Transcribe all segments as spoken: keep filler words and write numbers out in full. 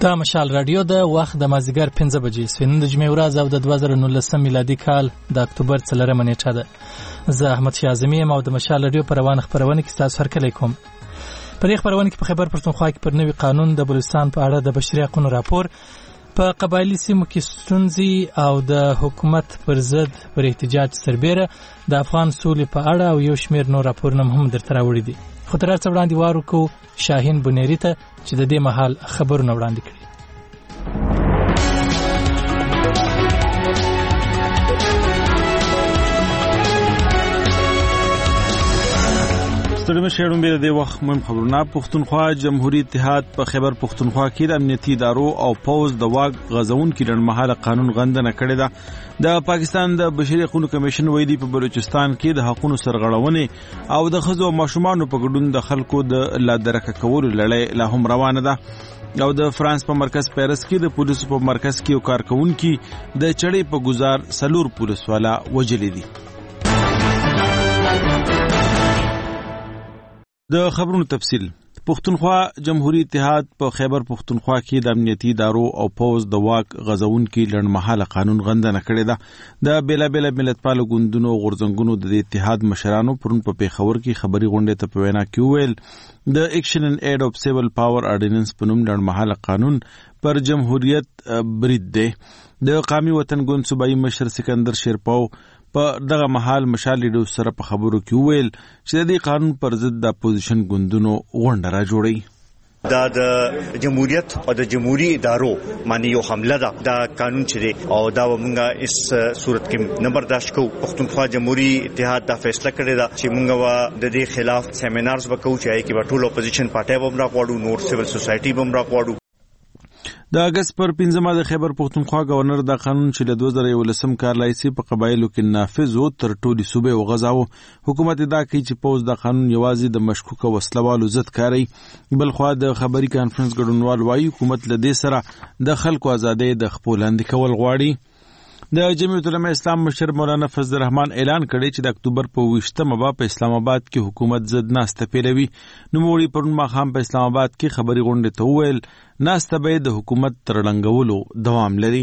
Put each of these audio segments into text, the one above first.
دا مشال رادیو د وخت د مازیګر پنځه بجې سوین د جمعې ورځ او د دوه زره نولسم میلادي کال د اکتوبر څلورمه نیټه ده. زه احمد شاه اعظمي یم او د مشال رادیو په روانه خپرونه کې ستاسو هرکلی کوم. په دې خپرونه کې په خیبر پښتونخوا کې پر نوي قانون د بلوچستان په اړه د بشري حقوقو راپور، په قبایلي سیمو کې ستونزې او د حکومت پر ضد پر احتجاج سربیره د افغان سولې په اړه او یو شمېر نور راپورونه هم درته راوړي دي. خو تر هر څه وړاندې وار وکړو شاهین بنيري ته چې د دې مهال خبرونه وړاندې کړي. ستړي مشهورون به د وخت مهم خبرونه. پښتونخوا جمهوریت اتحاد په خیبر پښتونخوا کې د امنیتي ادارو او پوز د واګ غزون کې لړمحاله قانون غندنه کړې ده. د پاکستان د بشري حقوقو کمیشن ویلي په بلوچستان کې د حقوقو سرغړونې او د ښځو او ماشومانو په ګډون د خلکو د لا درکه کولو لړۍ لا هم روانه ده. او د فرانس په مرکز پیرس کې د پولیسو په مرکز کې یو کارکونکي د چړې په گزار سلور پولیس والا وجلې دي. د خبرونو تفصیل. پښتونخوا جمهوریت اتحاد په خیبر پښتونخوا کې د امنیتي ادارو او پوز د واک غزون کې لړمحاله قانون غندنه کړې ده. د بیلا بیلا ملتپالو ګوندونو غورځنګونو د اتحاد مشرانو پرون په پیښور کې خبري غونډه ته په وینا کې ویل د ایکشن ان ایډ اف سیول پاور آرډیننس په نوم لړمحاله قانون پر جمهوریت برید دی. د قومي وطن ګوند صوبایي مشر سکندر شیرپاو په دغه محل مشال لیډو سره په خبرو کې وویل چې د دې قانون پر ضد د اپوزیشن ګوندونو غونډه را جوړي. دا د جمهوریت او د جمهوری ادارو باندې یو حمله ده. دا قانون چې دی او دا موږ اس صورت کې نه برداشت کوو. پښتونخوا جمهوری اتحاد دا فیصله کړې ده چې موږ د دې خلاف سیمینارز وکړو چې کې ټول اپوزیشن پارټي به موږ راغواړو، نور سیول سوسایټي به موږ راغواړو. د اگست پر پنځمه د خیبر پښتونخوا گورنر د قانون چې له دوه زره یولسم کال لایسي په قبایلو کې نافذ و تر ټولي صوبې وغځاوه. حکومت دا کوي چې پوز د قانون یوازې د مشکوکه وسلوالو ضد کاری. بل خو د خبري کانفرنس ګډونوال وايي حکومت له دې سره د خلکو ازادۍ د خپلولاندې کول غواړي. د جمعیت العلماء اسلام مشر مولانا فضل الرحمن اعلان کړی چې د اکتوبر په ویشتمه به په اسلام آباد کې حکومت ضد ناسته پیلوي. نوموړي پرون ماښام په اسلام آباد کې خبري غونډه ته وویل ناسته به د حکومت تر ړنګولو دوام لري.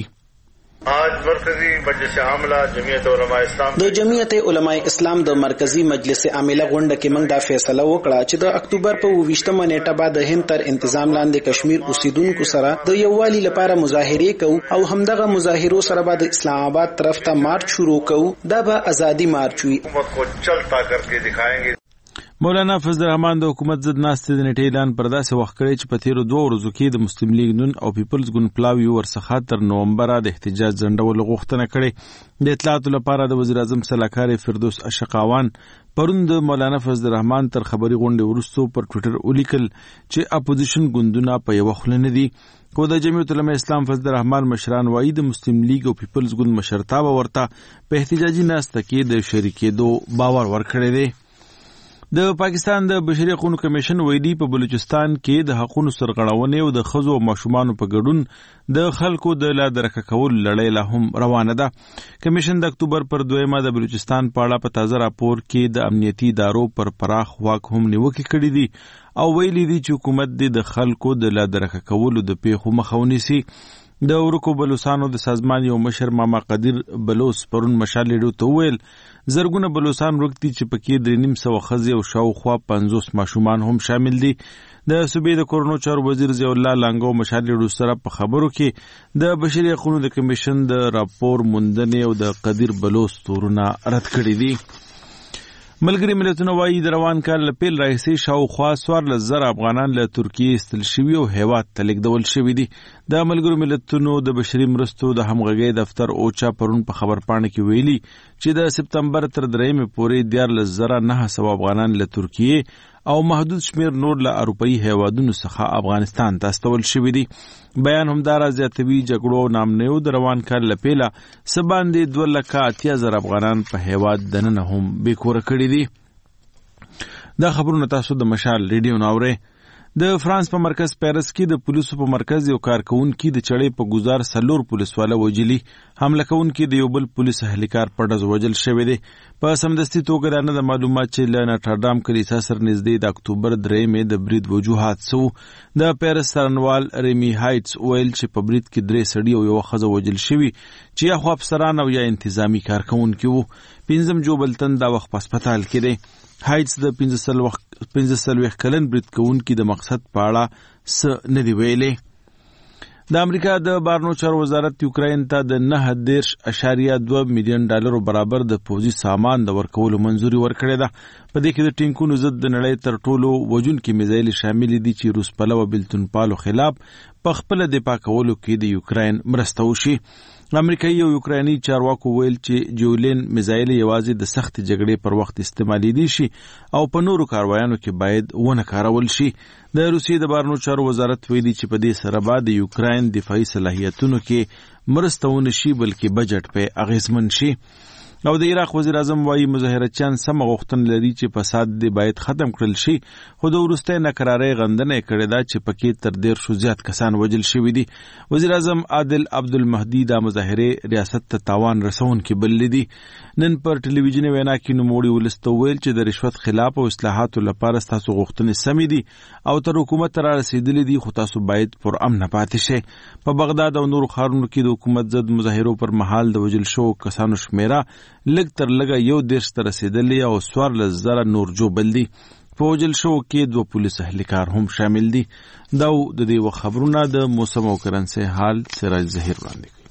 آج مرکزی مجلس عاملہ جمعیت علماء اسلام د جمعیت علماء اسلام د مرکزی مجلس عاملہ غونډه کې موږ دا فیصله وکړه چې د اکتوبر په ویشتمه نیټه بعد د هند تر انتظام لاندې کشمیر اوسیدونکو سره د یووالي لپاره مظاهره کوو او همدغه مظاهرو سره بعد اسلام آباد طرف ته مارچ شروع کوو. دا به ازادي مارچ وي. حکومت کو چلتا کر کے دکھائیں گے. مولانا فضل الرحمن د حکومت ضد ناستې د نیټې اعلان پر داسې وخت کړی چې په تیرو دوه ورځو کې د مسلم لیگ نون او پیپلز ګوند پلاوي ورڅخه تر نومبره د احتجاج ځنډولو غوښتنه کړې. د اطلاعاتو لپاره د وزیر اعظم سلاکار فردوس اشقاوان پرون د مولانا فضل الرحمن تر خبري غونډې وروسته پر ټوئیټر ولیکل چې اپوزیشن ګوندونه په یو خوله نه دي. خو د جمعیت العلماء اسلام فضل الرحمن مشران وایي د مسلم لیگ او پیپلز ګوند مشرتابه ورته په احتجاجي ناسته کې د شریکېدو باور ورکړی دی. د پاکستان د بشري حقوقو کمیشن ویلي په بلوچستان کې د حقوقو سرغړونې او د ښځو او ماشومانو په ګډون د خلکو د لا درکه کول لړۍ لا هم روانه ده. کمیشن د اکتوبر پر دویمه د بلوچستان په اړه په تازه راپور کې د امنیتي ادارو پر پراخ واک هم نیوکې کړې دي او ویلي دي چې حکومت د خلکو د لا درکه کولو د پیښو مخه ونیسي. د ورکو بلوچستانو د سازمان یو مشر ماما قدیر بلوچ پرون مشال لیډو ته ویل زرګونه بلوچستان ورکتي چې پکې د نیم سو خزي او شاوخوا پنځوس ماشومان هم شامل دي. د صوبې د کورونو چارو وزیر ضیاء الله لانګو مشال لیډو سره په خبرو کې د بشري حقوقو د کمیشن د راپور موندنې او د قدیر بلوچ تورونه رد کړي دي. ملګری ملتونه وایي د روان کال له پیل راهیسې شاوخوا څوارلس زره افغانان له ترکیې ایستل شوي او هیواد ته لیږدول شوي دي. د ملګرو ملتونو د بشري مرستو د همغږۍ دفتر اوچا پرون په خبرپاڼه کې ویلي چې د سپتمبر تر درېیمې پورې دیارلس زره نهه سوه افغانان له ترکیې او محدود شمیر نور له اروپایي هیوادونو څخه افغانستان ته استول شوي دي. بیان همدارا زیاتوي جګړو او نامنیو د روان کال له پیله څه باندې دوه لکه اتیا زره افغانان په هیواد دننه هم بېکوره کړي دي. دا خبرونه تاسو د مشال ریډیو نو اورئ. د فرانس په مرکز پیرس کې د پولیسو په مرکز یو کارکونکي د چړې په گزار سلور پولیسواله وجلی. حمله کوونکي د یو بل پولیس اهلیکار په ډز وجل شوی دی. په سمدستي توګه دا نه د معلومات چې له نټردام کلیسا سره نږدې د اکتوبر درېیمې د برید وجوهات سو. د پیرس څارنوال ریمی هایټس ویل چې په برید کې درې سړي او یوه ښځه وجل شوي چې یا خو افسران او یا انتظامی کارکونکي وو. پنځم جوبلتن دا وخت په هسپتال کې دی. هایټس د پنځه څلوېښت کلن برید کوونکي د مقصد په اړه څه نه دي ویلي. د امریکا د بهرنیو چارو وزارت یوکراین ته د نهه دېرش اعشاریه دوه میلیون ډالرو برابر د پوځي سامان د ورکولو منظوري ورکړې ده. په دې کې د ټینکونو ضد د نړۍ تر ټولو وژونکي میزایل شامل دي چې روس پلوه بېلتون پالو خلاف په خپله دفاع کولو کې د یوکراین مرسته وشي. امریکایي او یوکرایني چارواکو ویل چې جولین میزایل یوازې د سختې جګړې پر وخت استعمالیدی شي او په نورو کاروایانو کې باید ونه کارول شي. د روسیې د بهرنیو چارو وزارت ویلي چې په دې سره به د یوکراین دفاعي صلاحیتونو کې مرسته ونه شي بلکې بجټ په اغیزمن شي. او د عراق وزیر اعظم وايي مظاهرچیان سم غوښتنه لري چې فساد دی باید ختم کړل شي، خو د وروستۍ ناکرارۍ غندنه یې کړې ده چې پکې تر ډېر شو زیات کسان وژل شوي دي. وزیر اعظم عادل عبدالمهدي دا مظاهرې ریاست ته تاوان رسونکي بللې دي. نن پر ټلویزیوني وینا کې نوموړي ولس ته وویل چې د رشوت خلاف او اصلاحاتو لپاره ستاسو غوښتنې سمې دي او تر حکومت را رسېدلې دي، خو تاسو باید پر امن پاتې شئ. په بغداد او نورو ښارونو کې د حکومت ضد مظاهرو پر مهال د وژل شوو کسانو شمیره لږ تر لږه یو دېرش ته رسېدلې او څوارلس زره نور جوبل دي. په وژل شوو کې دوه پولیس اهلیکار هم شامل دي. دا د دې خبرونه د موسم او کرنسۍ حال سراج ظهیر وړاندې کوي.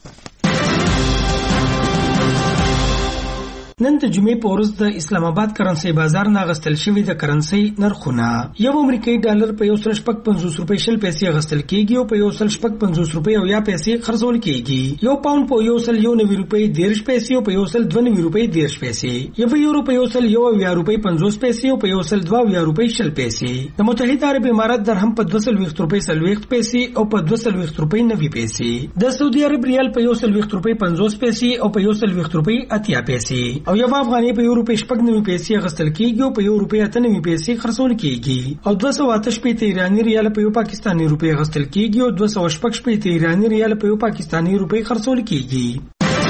نن د جمعې په ورځ د اسلام آباد کرنسۍ بازار نه غستل شوی د کرنسۍ نرخونه یو امریکایي ډالر په یو سل شپږ پنځوس روپۍ شل پیسې غستل کیږي او په یو سل شپږ پنځوس روپۍ او یا پیسې خرڅول کیږي. یو پاوند په یو سل یو نوي روپۍ دیرش پیسې او په یو سل دوه نوي روپۍ دیرش پیسې، یو یورو په یو سل یو اویا روپۍ پنځوس پیسې او په یو سل دوه اویا روپۍ شل پیسې. د متحده عرب امارات درهم په دوه څلوېښت روپۍ څلوېښت پیسې او په دوه څلوېښت روپۍ نوي پیسې. د سعودي عرب ریال په یو څلوېښت روپۍ پنځوس پیسې او په یو څلوېښت روپۍ اتیا پیسې او یو افغانۍ په یو روپۍ شپږ نوي پیسې غستل کیږي او په یو روپۍ اته نوي پیسې خرڅول کیږي او دوه سوه اته شپېته ایراني ریال په یو پاکستاني روپۍ غستل کیږي او دوه سوه شپږ شپېته ایراني ریال په یو پاکستاني روپۍ خرڅول کیږي.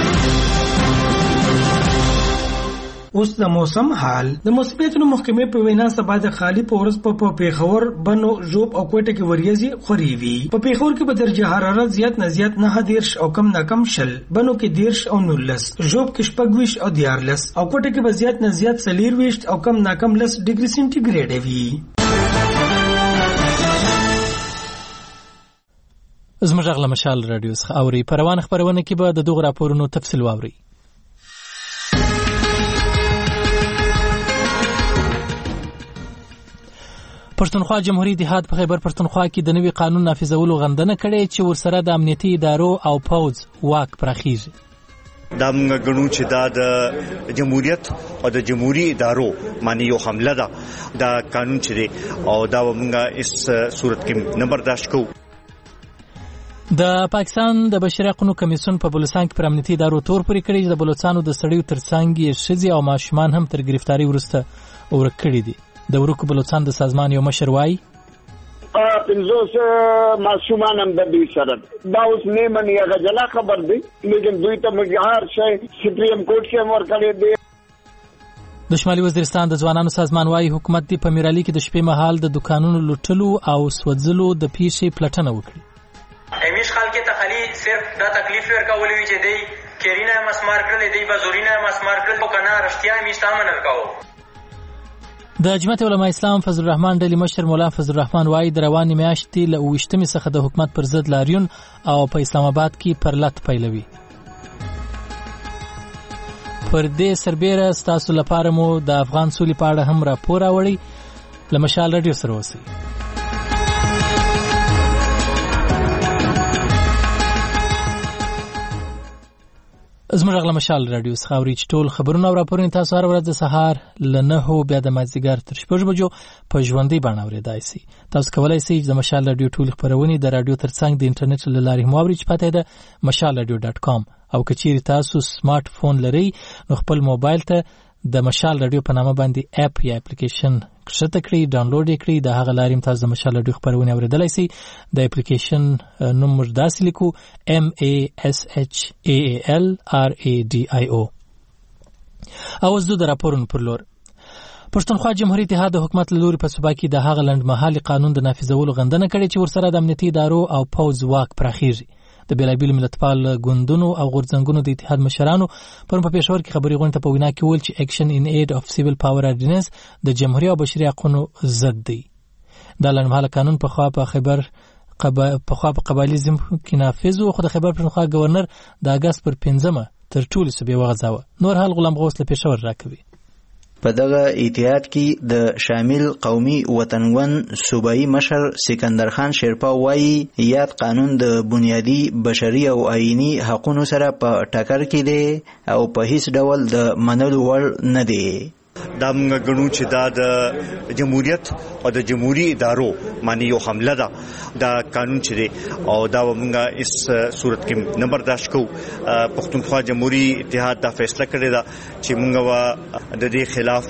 اوس د موسم حال. د موسمیاتو محکمې په وینا سبا د خالی په ورځ په پیښور، بنو، ژوب او کوټه کې وریځې خوري وي. په پیښور کې به درجه حرارت زیات نه زیات نه دیرش او کم نه کم شل، بنو کې دیرش او نولس، ژوب کې شپږ ویشت او دیارلس او کوټه کې به زیات نه زیات څلور ویشت او کم نه کم لس ډیګري سنټیګریډ وي. زموږ غږ له مشال راډیو څخه اوري. په روانه خپرونه کې به د دغو راپورونو تفصیل واورئ. پښتونخوا جمهوریت اتحاد په خیبر پښتونخوا کې د نوي قانون نافذولو غندنه کړې چې ورسره د امنیتي ادارو او پوځ واک پراخیږي. دا موږ ګڼو چې دا د جمهوریت او د جمهوری ادارو باندې یو حمله ده. دا قانون چې دی او دا موږ اس صورت کې نه برداشت کوو. د پاکستان د بشري حقوقو کمیسیون په بلوچستان کې پر امنیتي ادارو تور پورې کړی چې د بلوچستانو د سړیو ترڅنګ یې ښځې او ماشومان هم تر گرفتاری وروسته ورک کړي دي. د ورکو بلوچستان د سازمان یو مشر وایي پنځوس ماشومان هم د دوی سره دا اوس نه مني، هغه جلا خبر دی، لیکن دوی ته مجهار شي سپریم کورټ کې امر کړی دی. د شمالي وزیرستان د ځوانانو سازمان وایي حکومت دی په میرالي کې د شپې مهال د دکانونو لوټلو او سوځلو د پیښې پلټنه وکړي. همیش خلک ته خالي صرف دا تکلیف ورکول وی چې دی کیرینه مسمار کړل دی بازورینه مسمار کړل او کنه رښتیا همیش تامن ورکاو. د جمعیت علماء اسلام فضل الرحمن ډلې مشر مولا فضل الرحمن وایي د روانې میاشتې له اوویشتمې څخه د حکومت پر ضد لاریون او په اسلام آباد کې پرلت پیلوي. پر دې سربیره ستاسو لپاره مو د افغان سولې په اړه هم راپور راوړی. له مشال راډیو سره اوسئ. زموږ غږ له مشال راډیو څخه اورئ چې ټول خبرونه او راپورونه تاسو هر ورځ د سهار له نهو بیا د مازدیګر تر شپږ بجو په ژوندۍ بڼه اورېدای شئ. تاسو کولی شئ چې د مشال راډیو ټولې خپرونې د راډیو ترڅنګ د انټرنیټ له لارې هم واورئ چې پته یې ده مشال راډیو ډاټ کام. او که چیرې تاسو سمارټ فون لرئ نو خپل موبایل ته د مشال راډیو په نامه باندې اپ یا اپلیکیشن ښکته کړئ، ډاونلوډ یې کړئ. د هغه لارې هم تاسو د مشال راډیو خپرونې اورېدلی شئ. د اپلیکیشن نوم موږ داسې لیکو M A S H A A L R A D I O. او اوس د راپورونو پر لور. پښتونخوا جمهوریت اتحاد د حکومت له لوري په صوبه کې د هغه لنډمهالي قانون د نافذولو غندنه کړې چې ورسره د امنیتي ادارو او پوځ واک پراخیږي. د بېلابېلو ملتپال ګوندونو او غورځنګونو د اتحاد مشرانو پرون په پېښور کې خبري غونډې ته په وینا کې وویل چې اکشن ان اید اف سیویل پاور اورډیننس د جمهوریت او بشري حقوقو ضد دی. دا لنډمهاله قانون په خوا په خبر په خوا په قبایلیزم کې نافذ و، خو د خیبر پښتونخوا گورنر د اګست پر پنځمه تر ټولو صوبې وغځاوه. نور حال غلام غوث له پېښور راکوي. په دغه اتحاد کې د شامل قومي وطنګون صوبایي مشر سکندر خان شیرپا وایي یاد قانون د بنیادی بشري او آئینی حقوقو سره په ټکر کې دی او په هیڅ ډول د منلو وړ نه دی. دا موږ ګڼو چې دا د جمهوریت او د جمهوری ادارو باندې یو حمله ده. دا قانون چې دی او دا موږ اس صورت کې نه برداشت کوو. پښتونخوا جمهوری اتحاد دا فیصله کړې ده چې موږ د دې خلاف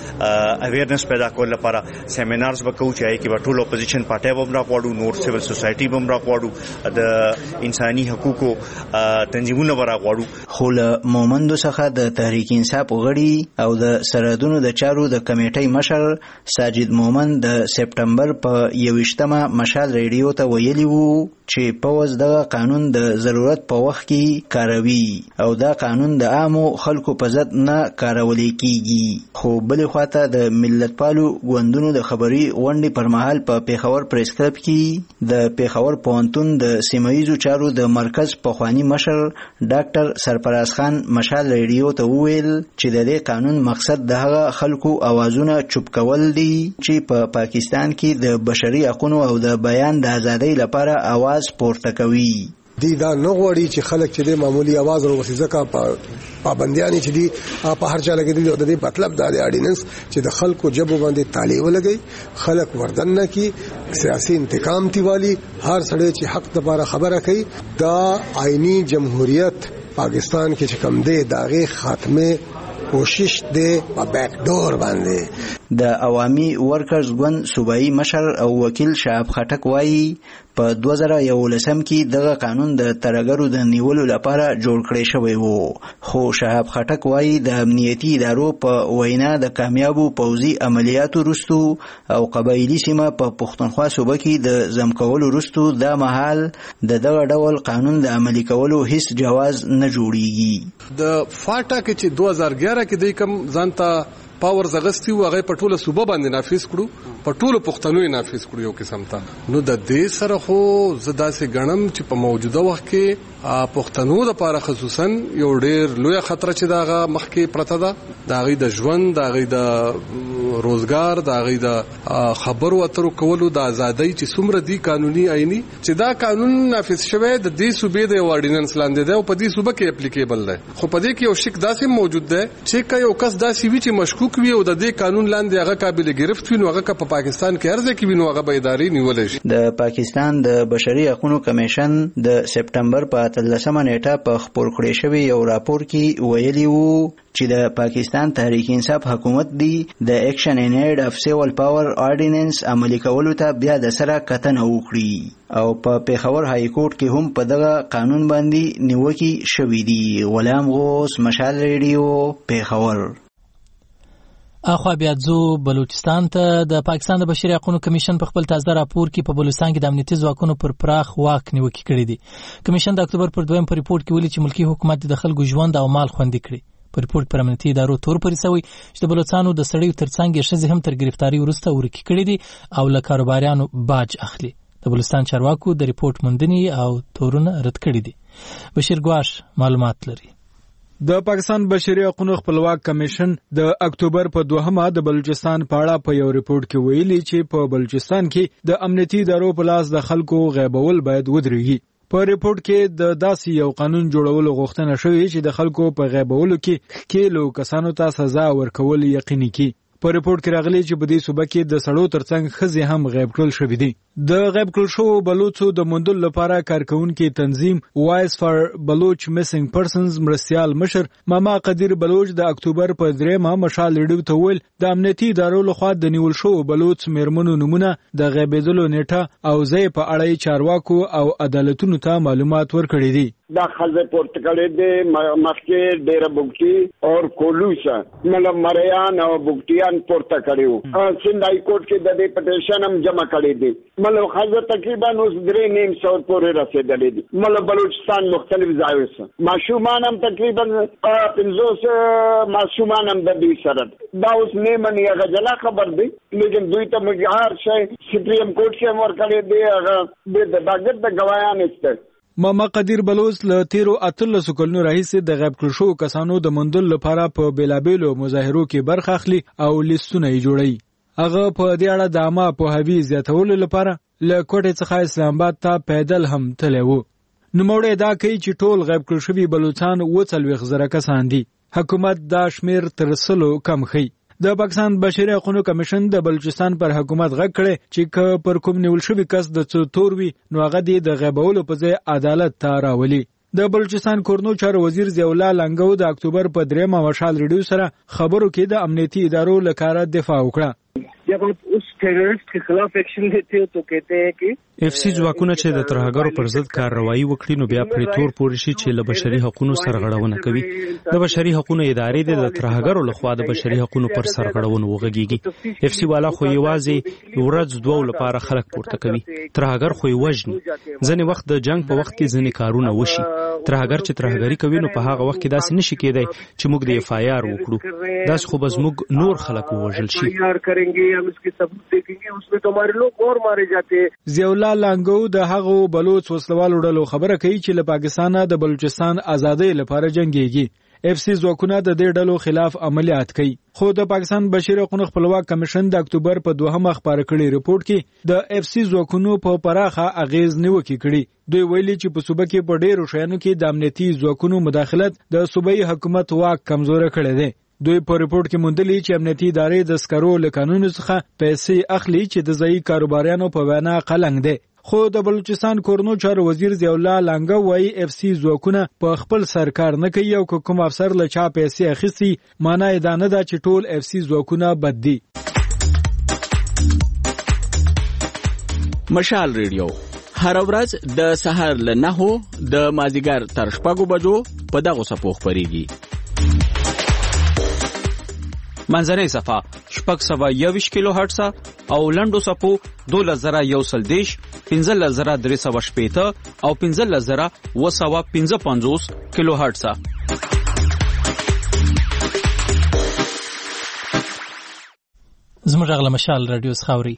اویرنس پیدا کول لپاره سیمینارز وکړو چې هغه کې ټول اپوزیشن پارټي هم راغواړو، نور سیول سوسایټي هم راغواړو، د انساني حقوقو تنظیمونه راغواړو. خو له مومندو څخه د تحریک انصاف غړي او د سرحدونو د چارو د کمیټې مشر ساجد مومن د سپټمبر په یوویشتمه مشال ریډیو ته ویلي وو چې پوز دغه قانون د ضرورت په وخت کې کاروي او دا قانون د عامو خلکو په ضد نه کارول کیږي. خو بل خواته د ملتپالو ګوندونو د خبري غونډې پر مهال په پیښور پریس کلب کې د پیښور پوهنتون د سیمایي چارو د مرکز پخوانی مشر ډاکټر سرفراز خان مشال ریډیو ته وویل چې د دې قانون مقصد د هغه خلکو اوازونه چوپ کول دي چې په پا پاکستان کې د بشري حقوقو او د بیان د ازادۍ لپاره आवाज پورته کوي. دی دا نه غواړي چې خلک چې د معمولی आवाज وروسي ځکه په پابندیان چې دی په هر چا لګیدل او د دې مطلب دا دی اډیننس چې د خلکو جبو باندې تعالی ولګي، خلک وردن نه کی سیاسي انتقام تیوالی، هر سړی چې حق د لپاره خبره کوي. دا آئینی جمهوریت پاکستان کې چې کم دی داغه خاتمه کوشش دی په بیک ډور باندې. د عوامي ورکرز ګوند صوبایي مشر او وکیل شعب خټک وایي په دوه زره یولسم کې دغه قانون د ترګرو د نیولو لپاره جوړ کړی شوی وو. خو شعب خټک وایي د امنیتي ادارو په وینا د کامیابو پوځي عملیاتو وروسته او قبایلی سیمه په پښتونخوا صوبه کې د ضم کولو وروسته دا مهال د دغه ډول قانون د عملي کولو هیڅ جواز نه جوړیږي. د فاټا کې چې دوه هزار ګیاره کې د کوم ځانته پاور زغستی و هغه په ټوله صوبه باندې نافذ کړو، په ټوله پښتنو یې نافذ کړو یو قسم ته. نو د دې سره خو زدا سي غنم چې په موجوده وخت کې پښتنو د لپاره خصوصا یو ډېر لوی خطر چې داغه مخکې پرته ده، داغه د ژوند، داغه د روزګار، داغه د خبرو اترو کولو د ازادۍ چې څومره دي قانوني آئینی چې دا قانون نافذ شوی د دې صوبې د اورډیننس لاندې ده او په دې صوبه کې اپلیکیبل ده. خو په دې کې یو شک داسې موجود ده چې یو کس داسې وی چې مشکوک وي او د دې قانون لاندې هغه قابل گرفت وي نو هغه په پاکستان کې ارزه کې وینو هغه به ادارې نیول شي. د پاکستان د بشري حقوقو کمیشن د سپټمبر په اتلسمه نیټه په خبر کړی شوی یو راپور کې ویلي وو چې د پاکستان تحریک انصاف حکومت دی د اکشن ان ایډ اف سیول پاور اورډیننس عملي کولو ته بیا د سره کتنه وکړي او په پیښور های کورټ کې هم په دغه قانون باندې نیوکې شوې دي. غلام غوث، مشال ریډیو، پیښور. اخوا بیا ځو بلوچستان ته. د پاکستان د بشري حقوقو کمیشن په خپل تازه راپور کې په بلوچستان کې د امنیتي ځواکونو پر پراخ واک نیوکې کړې دي. کمیشن د اکتوبر پر دویم په ریپورت کې ویلي چې ملکی حکومت د خلکو ژوند او مال خوندي کړي. په ریپورت پر امنیتي ادارو تور پرېسوي چې د بلوچستانو د سړیو ترڅنګ یې ښځې هم تر گرفتاری وروسته ورکې کړي دي او له کاروباریانو باج اخلي. د بلوچستان چارواکو د ریپورت موندنې او تورونه رد کړي دي. بشیر ګواش معلومات لري. د پاکستان بشري حقوقو خپلواک کمیشن د اکتوبر په دوهمه د بلوچستان په اړه په یو ریپورت کې ویلي چې په بلوچستان کې د امنیتي ادارو په لاس د خلکو غیبول باید ودرېږي. په ریپورت کې د داسې یو قانون جوړولو غوښتنه شوې چې د خلکو په غیبولو کې ښکېلو کسانو ته سزا ورکول یقیني کړي. په ریپورت کې راغلي چې په دې صوبه کې د سړو ترڅنګ ښځې هم غیب کړل شوې دي. د غیب کړل شوو بلوڅو د موندلو لپاره کارکونکي تنظیم وایس فار بلوچ میسنګ پرسنز مرستیال مشر ماما قدیر بلوچ د اکتوبر په دریمه مشال ریډیو ته ویل د امنیتي ادارو لخوا د نیول شوو بلوڅ میرمنو نمونه د غیبېدلو نیټه او ځای په اړه چارواکو او عدالتونو ته معلومات ورکړي دي. دا خلک پورته کړي دي مخکې ډېر بوکټي او کولوسا مطلب مریان او بوکټیان پورته کړیو. سند هائی کورټ کې د دې پټیشن هم جمع کړي دي. مطلب خلک تقریبا اوس درې نیم سو پورې رسیدلې دي. مطلب بلوچستان مختلف ځایو سره ماشومان هم تقریبا پنځوس ماشومان هم د دې سره دا اوس نه مني هغه جلا خبر دی لیکن دوی ته مګهار شي سپریم کورټ کې امر کړی دی هغه د داګر د گواهان است. ماما قدیر بلوچ له تیرو اتلسو کلونو راهیسې د غیب کړل شوو کسانو د موندلو لپاره په بیلابیلو مظاهرو کې برخه اخلي او لیستونه یې جوړوي. هغه په دې اړه د عامه پوهاوي زیاتولو لپاره له کوټې څخه اسلام آباد ته پیدل هم تللی و. نوموړی دا کوي چې ټول غیب کړل شوي بلوچان اووه څلوېښت زره کسان دي. حکومت دا شمیر تر سلو کم ښیي. د پاکستان بشري حقوقو کمیشن د بلوچستان پر حکومت غږ کړی چې که پر کوم نیول شوي کس د څه تور وي نو هغه دې د غیبولو په ځای عدالت ته راولي. د بلوچستان کورنو چارو وزیر ضیاءالله لنګو د اکتوبر په دریمه مشال ریډیو سره خبرو کې د امنیتي ادارو له کاره دفاع وکړه. जब आप उस टेररिस्ट के खिलाफ एक्शन लेते हो तो कहते हैं कि اف سی ځواکونه چې د ترهګرو پر ضد کارروایي وکړي نو بیا پرې تور پورې شي چې له بشري حقوقو سرغړونه کوي. د بشري حقوقو ادارې د ترهګرو لخوا د بشري حقوقو پر سرغړونه وغږیږي. اف سی والا خو یوازې ورځ دوه لپاره خلک پورته کوي. ترهګر خو وژني. ځنې وخت د جنگ په وخت کې ځنې کارونه وشي. ترهګر چې ترهګری کوي نو په هغه وخت کې داسې نشي کېدای چې موږ د اف آی آر وکړو. داس خو بس موږ نور خلک وژل شي. ضیاءالله لنګو د هغو بلوچ وسلوالو ډلو خبره کوي چې له پاکستانه د بلوچستان ازادۍ لپاره جنگيږي. اف سی ځواکونه د دې ډلو خلاف عملیات کوي. خو د پاکستان بشري حقوقو خپلواک کمیشن د اکتوبر په دوهمه خبره کړي ریپورت کې د اف سی ځواکونو په پراخه اغیز نیوکه کړي. دوی ویلي چې په صوبه کې په ډېرو شیانو کې د امنیتي ځواکونو مداخلت د صوبایي حکومت واک کمزوره کړی دی. دوی په ریپورت کې موندلي چې امنیتي ادارې د سکرو له قانونو څخه پیسې اخلي چې د ځایي کاروباریانو په وینا قلنګ دی. خو د بلوچستان کورنو چارو وزیر ضیاءالله لنګو وايي اف سی ځواکونه په خپل سرکار نه کوي او کوم افسر له چا پیسې اخیستي معنی دا نه ده چې ټول اف سی ځواکونه بد دي. مشال ریډیو هر ورځ د سهار له نهو د مازیګر تر شپږو بجو په دغه صفو خبريږي. منځنۍ صفه شپږ سوه یوویشت کیلو هرټز او لنډو صفو دولس زره یو سل دېرش پنځلس زره درې سوه شپېته او پنځلس زره اووه سوه پنځه پنځوس کیلو هرټز. زموږ غږ له مشال راډیو څخه اورئ.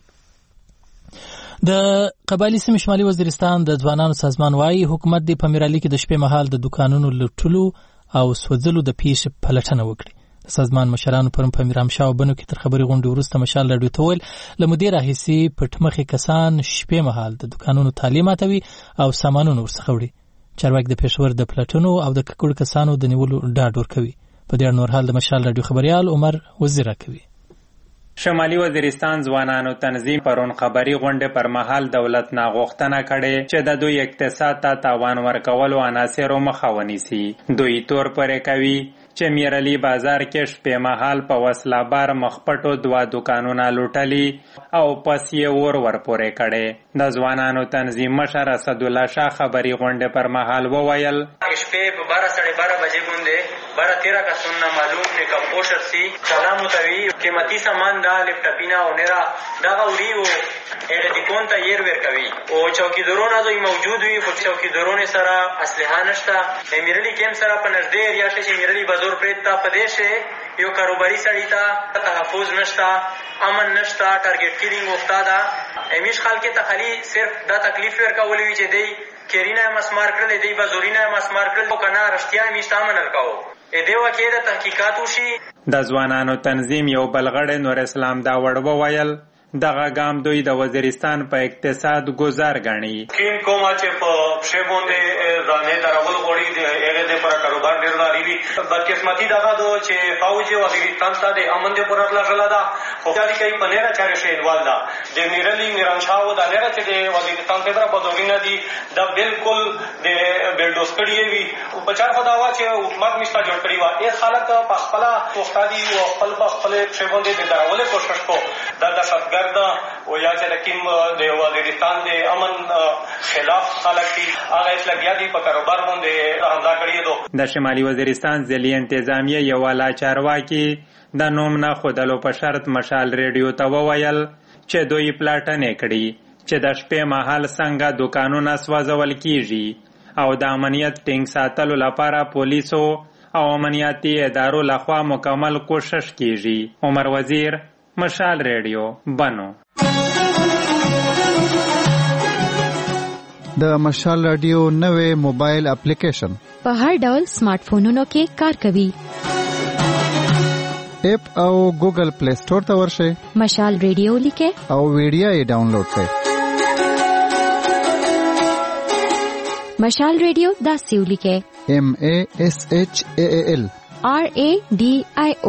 د قبایلي سیمې شمالي وزیرستان د ځوانانو سازمان وايي حکومت د په میرالي کې د شپې مهال د دکانونو لوټلو او سوځلو د پیښې پلټنه وکړي. د سازمان مشرانو پرون په میرامشاه او بنو کې تر خبري غونډې وروسته مشال راډیو ته ویل له مودې راهیسې پټمخې کسان شپې مهال د دکانونو تالې ماتوي او سامانونه ورڅخه وړي. چارواکي د پېښور د پلټنو او د ککړو کسانو د نیولو ډاډ ورکوي. په دې اړه نور حال د مشال راډیو خبريال عمر وزیر راکوي. شمالي وزیرستان ځوانانو تنظیم پرون خبري غونډه پر مهال دولت نه غوښتنه کړې چې د دوی اقتصاد ته تاوان ورکولو عناصرو مخه ونیسي. دوی تور پرې کوي چې میرالي بازار کې شپې مهال په وسله بار مخپټو دوه دکانونه لوټلي او پس یې ور ورپورې کړې. د ځوانانو تنظیم مشر اسدالله شاه خبري غونډه پر مهال وویل شپې په بارہ ساڑھے بارہ بجے باندې بارہ تیرہ کا سننا معلوم نے کمپوشر سی سلام متوی قیمتي سامان دا لپټاپینا او نرا دا غوري او اې د کون ته ير ور کوي او چوکیدارونه دوی موجود وي خو چوکیدارونه سره اسلحه نشته. امیرلی کیم سره په نږدې ایریا کې امیرلی بازار پرېتا پدیشه یو کاروباري سړی ته تحفظ نشته امن نشته ټارګټ کیلینګ وخته دا امیش خلک ته خالي صرف دا تکلیف ورکولې وي چې دی کیرینا مسمار کړل دی بازورینا مسمار کړل او کنه رښتیا میشته امن ورکاو ا دې وکه د تحقیقات وشي. د ځوانانو تنظیم یو بلغړ نور اسلام دا وړو ویل دغه ګام دوی د وزیرستان په اقتصاد گزار غني. کین کومه چې په شپوندې ځانې درول غوړي د هغه د پر کاروبار ډیرداري وی بدقسمتی دغه دو چې فوج او افغانستان ته د امن د پرات لغلا دا خو چې کوي په نړۍ چارې شي والدا د میرلی میرانشاو د نړۍ چې د افغانستان په بره بدوینه دي دا بالکل د بلډوس کړی وی په چار خدا وا چې حکومت مشته جوړ کړی و ای خلک په خپل توختادي او خپل په خپل شیبوندې د دراولې کوشش کو دا د شتګرد او یا چې د کیم د افغانستان د امن خلاف خلک دي هغه لګیا دي په کاروبار باندې حمله کړی دو د شمالي وزیرستان ځلي انتظامیه یو والا چارواکي د نوم نه خودلو په شرط مشال ریډیو ته وویل چې دوی پلاټنې کړي چې د شپې مهال څنګه دکانونه سوځول کیږي او د امنیت ټینګ ساتلو لپاره پولیسو او امنیتي ادارو لخوا مکمل کوشش کیږي. عمر وزیر، مشال ریډیو، بنو. د مشال رادیو نوې موبایل اپلیکیشن په هر ډول سمارټ فونونو کې کار کوي. اپ او ګوګل پلی سٹور ته ورشئ، مشال ریډیو لیکه او ویډیو یې ډاونلوډ کړئ. مشال ریډیو دا سیو لیکه M A S H A A L R A D I O.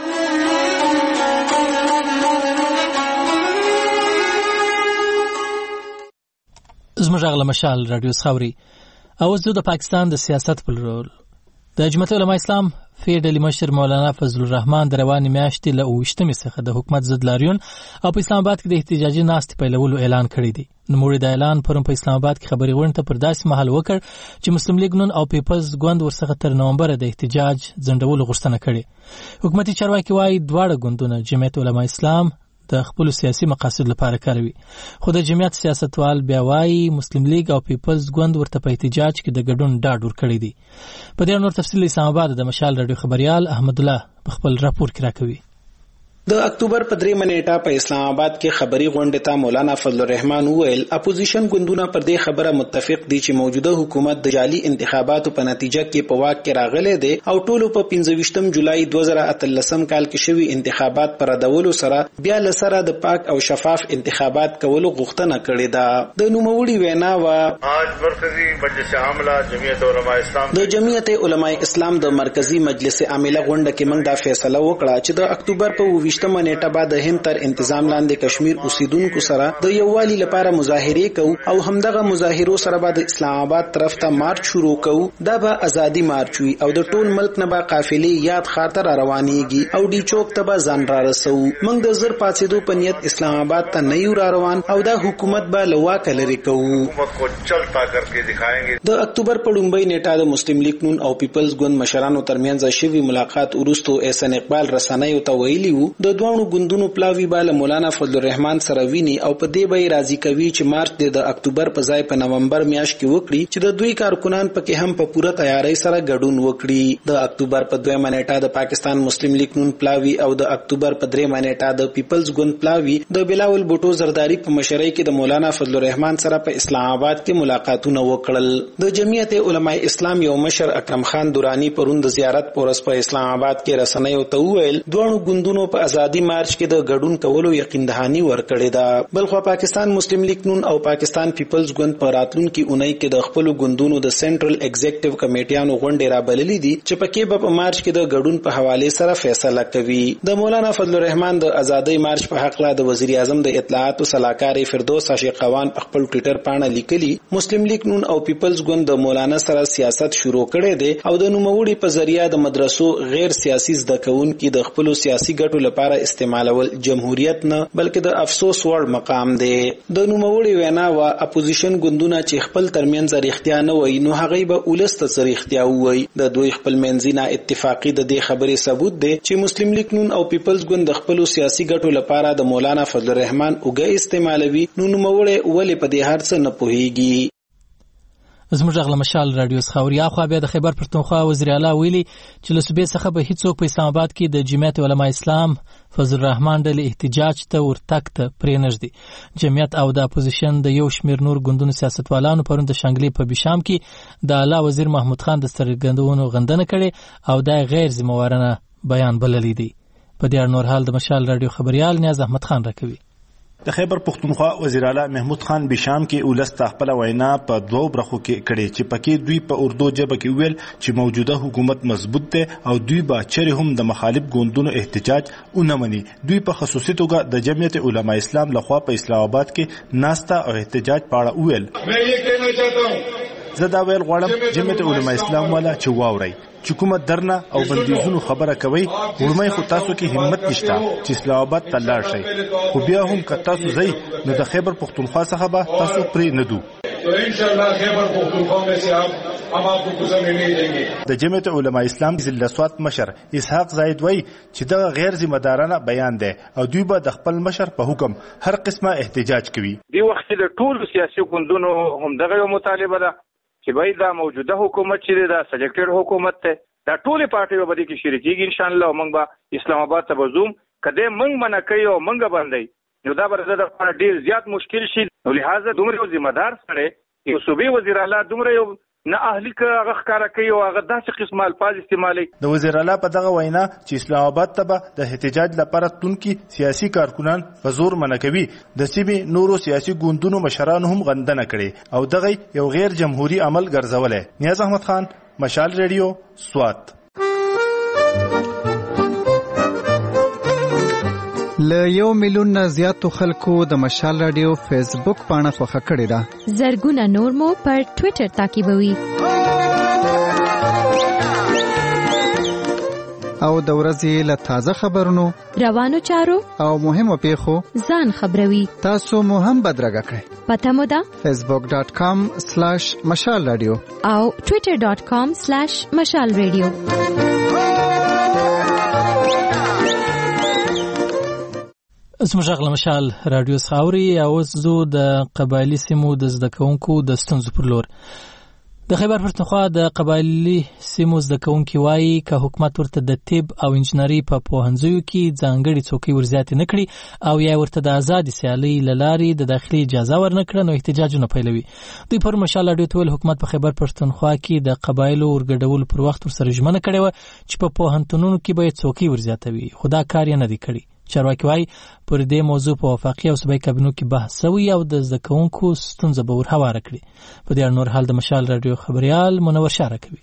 زموږ غل مشال رادیو خاوري. اوس د پاکستان د سیاست په رول د جمعیت علماء اسلام فیډرالي مشر مولانا فضل الرحمن د رواني میاشتې له اوشتمې څخه د حکومت ضد لاریون او په اسلام آباد کې د احتجاجي ناستې پیلولو اعلان کړی دی. نوموړي د اعلان پرون په اسلام آباد کې خبري غونډه پر داسې مهال وکړ چې مسلم لیگ نون او پیپلز ګوند ورڅخه تر نومبر د احتجاج ځنډولو غوښتنه کړې. حکومتي چارواکي وايي دواړه ګوندونه جمعیت علماء اسلام د خپل سیاسي مقاصد لپاره کاروي، خو د جمعیت سیاستوال بیا وايي مسلم لیگ او پیپلز ګوند ورته په احتجاج کې د ګډون ډاډ ورکړی دی. په دې نور تفصیل اسلام آباد د مشال رادیو خبريال احمد الله په خپل راپور کې راکوي. د اکتوبر په درې منېټه په اسلام آباد کې خبري غونډه ته مولانا فضل الرحمن وویل اپوزیشن ګوندونه پر دې خبره متفق دي چې موجوده حکومت د جعلي انتخاباتو په نتیجه کې په واک کې راغلی دی او ټولو په پنځه ویشتم جولای دوه زره اتلسم کال کې شوي انتخابات پر ردولو سره بیا لسره د پاک او شفاف انتخابات کولو غوښتنه کړې ده. د نوموړي وینا وا آج مرکزی مجلس عامله جمعیت علماء اسلام د جمعیت علماء اسلام د مرکزی مجلس عامله غونډه کې موږ دا فیصله وکړه چې د اکتوبر په ویشتمه نیټه بعد د هند تر انتظام لاندې کشمیر اوسیدونکو سره د یووالي لپاره مظاهره کوو او همدغه مظاهرو سره بعد اسلام آباد طرف ته مارچ شروع کوو. دا به ازادي مارچ وي او د ټول ملک نه به قافلې یاد خاطر روانيږي او ډی چوک ته به ځان را رسو. موږ د زر پاتېدو په نیت اسلام آباد ته نه یو را روان او دا حکومت به لواک لري کوو. حکومت کو چلتا کر کے دکھائیں. د اکتوبر په لومړۍ نیټه د مسلم لیگ نون او پیپلز ګوند مشرانو ترمنځ شوی ملاقات وروسته احسان اقبال رسنیو ته ویلی وو د دوه ګوندونو پلاوی بالا مولانا فضل الرحمن سره ویني او په دې به راضي کوي چې مارچ د اکتوبر په ځای په نومبر میاشت کې وکړي چې د دوی کارکونان پکې هم په پوره تیاری سره ګډون وکړي. د اکتوبر په دویمه نیټه د پاکستان مسلم لیگ نون پلاوی او د اکتوبر په دریمه نیټه د پیپلز ګوند پلاوی د بلاول بوټو زرداری په مشرۍ کې د مولانا فضل الرحمن سره په اسلام آباد کې ملاقاتونه وکړل. د جمعیت علماء اسلام یو مشر اکرم خان دورانی پرون د زیارت پورس په اسلام آباد کې رسنیو ته وویل دوه ګوندونو په ازادي مارچ کې د ګډون کولو یقین دهانی ورکړی دا. بلخو پاکستان مسلم لیگ نون او پاکستان پیپلز ګوند په راتلونکي اونۍ کې د خپل ګوندونو د سنټرل ایگزیکټیو کمیټیانو غونډه را بللې دي چې پکې به په مارچ کې د ګډون په حواله سره فیصله کوي. د مولانا فضل الرحمن د ازادۍ مارچ په حق لا د وزیر اعظم د اطلاعات او صلاحکار فردوس عاشقوان په خپل ټوئیټر باندې لیکلي مسلم لیگ نون او پیپلز ګوند د مولانا سره سیاست شروع کړي دي او د نوموړي په ذریعہ د مدرسو غیر سیاسي زده کوونکي د خپل سیاسي ګټو لپاره استعمالول جمهوریت نه بلکې د افسوس وړ مقام دی. د نوموړي وینا وا اپوزیشن ګوندونه چې خپل ترمنځ اړیختیا نه وای نو هغه به ولست څرختیا وای. د دوی خپل منځینه اتفاقی د دې خبرې ثبوت دی چې مسلم لیگ نون او پیپلز ګوند د خپل سیاسي ګټو لپاره د مولانا فضل الرحمن اوګه استعمالوي نو نوموړي ولې په دې هرڅ نه پوهیږي. زموږ غل مشال رادیو خاوریا خو بیا د خیبر پښتونخوا وزیر اعلی ویلي چې له صوبې څخه به هیڅوک په اسلام آباد کې د جمعیت علماء اسلام فضل الرحمن د احتجاج ته ورتګ ته پرې نږدې. جمعیت او د اپوزیشن د یو شمیر نور ګوندونو سیاستوالانو پرون د شانګلې په بشام کې د اعلی وزیر محمود خان د سترګندونو غندنه کړې او د غیر ذمہوارانه بیان بللی دی. په دې نور حال د مشال رادیو خبريال نیاز احمد خان راکوي. د خیبر پښتونخوا وزیر اعلی محمود خان بشام کې ولست خپل وینا په دوه برخو کې کړي چې پکې دوی په اردو ژبه کې ویل چې موجوده حکومت مضبوط ده او دوی به چیرې هم د مخالف ګوندونو احتجاج ونمني. دوی په خصوصي توګه د جمعیت علماء اسلام لخوا په اسلام آباد کې ناستا او احتجاج پاړه ویل. زه دا ویل غواړم جمعیت علماء اسلام والا چې واوري چې کومه درنه او بندیزونو خبره کوي ورمای خو تاسو کې همت نشته چې اسلام آباد ته لاړ شئ خو بیا هم که تاسو ځئ نو د خیبر پښتونخوا څخه به تاسو پرې نه دو. د جمعیت علماء اسلام ضلع سوات مشر اسحاق زاید وای چې دا غیر ذمہ دارانه بیان دی او دوی به د خپل مشر په حکم هر قسمه احتجاج کوي. دی وخت د ټولو سیاسي ګوندونو هم دغه مطالبه ده چې باید دا موجوده حکومت چې دا سلیکټډ حکومت ته دا ټولې پارټي به دې کې شریکېږي ان شاء الله او موږ به اسلام آباد ته بزوم کله موږ منع کوي او موږ باندې نو دا به د ډیر زیات مشکل شي. نو لہذا دومره ذمہ دار سره یو صوبې وزیر اعلی دومره یو نه اهلی که غخکاره کوي او هغه داسې قسمه الفاظ استعمالوي. د وزیر اعلی په دغه وینا چې اسلام آباد ته به د احتجاج لپاره تونکي سیاسي کارکنان په زور منع کوي د سیمې نورو سیاسي ګوندونو مشران هم غندنه کړي او دغه یو غیر جمهوریت عمل ګرځولای. نیاز احمد خان، مشال ریډیو، سوات. له یو میلیون نه زیاتو خلکو د مشال رادیو فیسبوک پاڼه خوښه کړې ده. زرګونه نور مو پر ټوئیټر تعقیبوي. او د ورځې له تازه خبرونو، روانو چارو او مهمو پیښو ځان خبروي. تاسو مو هم بدرګه کړئ. پته مو ده فیسبوک ډاٹ کام سلیش مشال رادیو او ټوئیټر ډاٹ کام سلیش مشال رادیو. زموږ غږ له مشال راډیو څخه اورئ. اوس زه د قبایلي سیمو د زده کوونکو د ستونزو پر لور. د خیبر پښتونخوا د قبایلي سیمو زده کوونکي وایي که حکومت ورته د طب او انجنیري په پوهنځیو کې ځانګړي څوکۍ ورزیاتې نه کړي او یا ورته د ازادې سیالۍ له لارې د داخلي اجازه ورنه کړه نو احتجاجونه پیلوي. دوی پر مشال راډیو ته ویل حکومت په خیبر پښتونخوا کې د قبایلو ورګډولو پر وخت ورسره ژمنه کړې وه چې په پوهنتونونو کې به یې څوکۍ ورزیاتوي خو دا کار یې نه دی کړی. چارواکي وایي پر دې موضوع په وفاقي او صوبایي کابینو کې بحث شوی او د زده کوونکو ستونزه به ورهواره کړي. په دې اړه نور حال د مشال راډیو خبريال منور شاره کوي.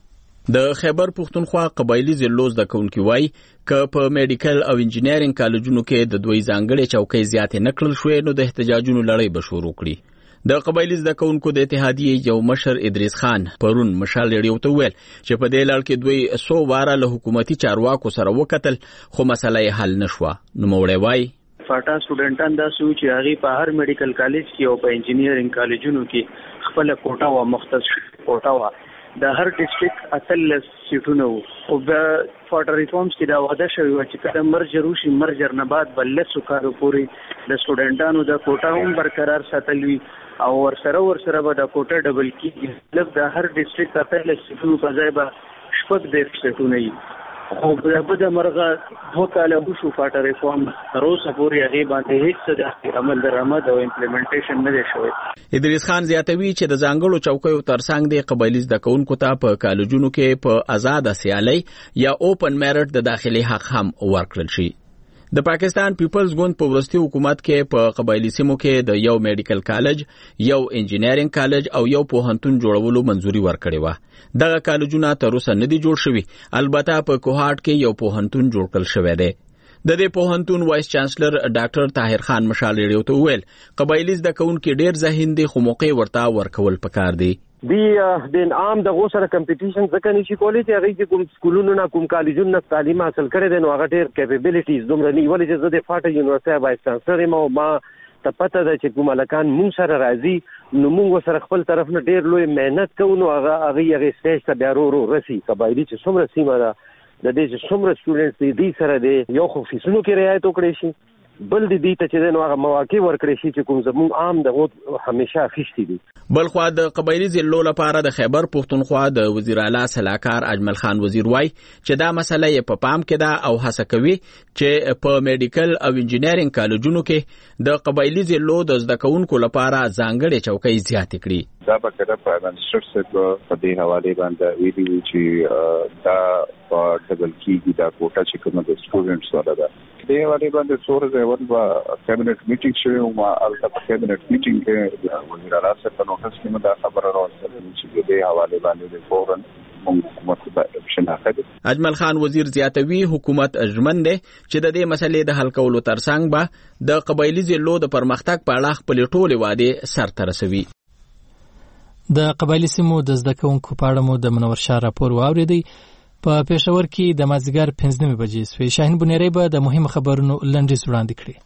د خیبر پښتونخوا قبایلی ضلعو زده کوونکي وایي که په میډیکل او انجینرینګ کالجونو کې د دوی ځانګړې چوکۍ زیاتې نه کړل شوې نو د احتجاجونو لړۍ به شروع کړي. د قبایلی زده کوونکو د اتحادیې یو مشر ادریس خان پرون مشال ریډیو ته ویل چې په دې لړ کې دوی سو واره له حکومتي چارواکو سره وکتل خو مسله یې حل نشوه. نوموړی وایي فاټا سټوډنټان دا سوي چې هغه په هر میډیکل کالج کې او په انجینرینګ کالجونو کې خپل کوټه او مختص کوټه وا د هر ډیسټریکټ اتلس سیټونه او د فاټا ریفورمز کې دا وعده شوی و چې کله مرجر وشي مرجر نه بعد بل څه کارو پوری د سټوډنټانو د کوټه هم برقرار ساتل وي او ورسره ورسره به د کوټه ډبل کیږي. لکه د هر ډیسټریکټ اتلس سیټونو په ځای به شپږ دیرش سیټونه وي. خو په د مرغه دوه کاله وشو فاټا ریفورم تر اوسه پورې هغې باندې هېڅ د عمل درآمد او امپلیمنټیشن نه دی شوی. ادریس خان زیاتوي چې د ځانګړو چوکیو ترڅنګ د قبایلي زده کوونکو ته په کالجونو کې په آزاده سیالۍ یا اوپن میرټ د داخلي حق هم ورکړل شي. د پاکستان پیپلز ګوند په وروستي حکومت کې په قبایلی سیمو کې د یو میډیکل کالج، یو انجینرینګ کالج او یو پوهنتون جوړولو منځوري ورکړې وه. دغه کالجونه تر اوسه نه دي جوړ شوي. البته په کوهاټ کې یو پوهنتون جوړ کړل شوی دی. د دې پوهنتون وایس چانسلر ډاکټر طاهر خان مشال ریډیو ته وویل قبایلی زده کوونکي ډېر ذهین دي خو موقع ورته ورکول پکار دی. دی د انعام د غو سره کمپټیشن ځکه نشي کولی چې هغه کوم سکولونو نه کوم کالجونو نه تعلیم حاصل کړي دي نو هغه ډېر کیپیبلیټیز دومره نه ولې چې د فاټا یونیورسيټي وایس چانسلر ما ما ته پته ده چې کوم الکان مونږ سره راځي نو مونږ سره خپل طرف نه ډېر لوی مهنت کوو نو هغه هغه هغه سټیج ته بیا ورو ورو رسي. قبایلی چې څومره سیمه ده د دې چې څومره سټوډنټس دي دې سره دی یو خو فیسونو کې رعایت وکړي شي بل دې ته چې نو هغه مواقع ورکړي شي چې کوم زموږ عام د همیشه اخیستي دي. بلخوا د قبایلی ضلعو لپاره د خیبر پښتونخوا د وزیر اعلی صلاحکار اجمل خان وزیر وای چې دا مسله یې په پام کې ده او هڅه کوي چې په میډیکل او انجینرینګ کالجونو کې د قبایلی ضلعو د زده کوونکو لپاره ځانګړې چوکۍ زیاتې کړي. دا به کله پرایم منسټر صاحب په دې حواله باندې ویلي چې دا په ډبل کیږي دا کوټه چې کوم د سټوډنټس ولا ده دې حواله باندې څور ځای ور کابینټ میټینګ شوی او ما البته په کابینټ میټینګ کې وزیر اعلی صاحب په نوټس کې مدا خبره راوړل چې دې حواله باندې فورن اجمل خان وزیر زیاتوي حکومت اجمن دی چې د دې مسلې د حل کولو ترڅنګ به د قبایلی ضلعو د پرمختګ په اړه خپل ټولې وعدې سرته رسوي. د قبایلی سیمو د زده کوونکو په اړه مو د منور شاه راپور واوریدی. په پېښور کې د مازدیګر پنځه نیمې بجې سوې. شاهین بنيري به د مهم خبرونو لنډیز وړاندې کړي.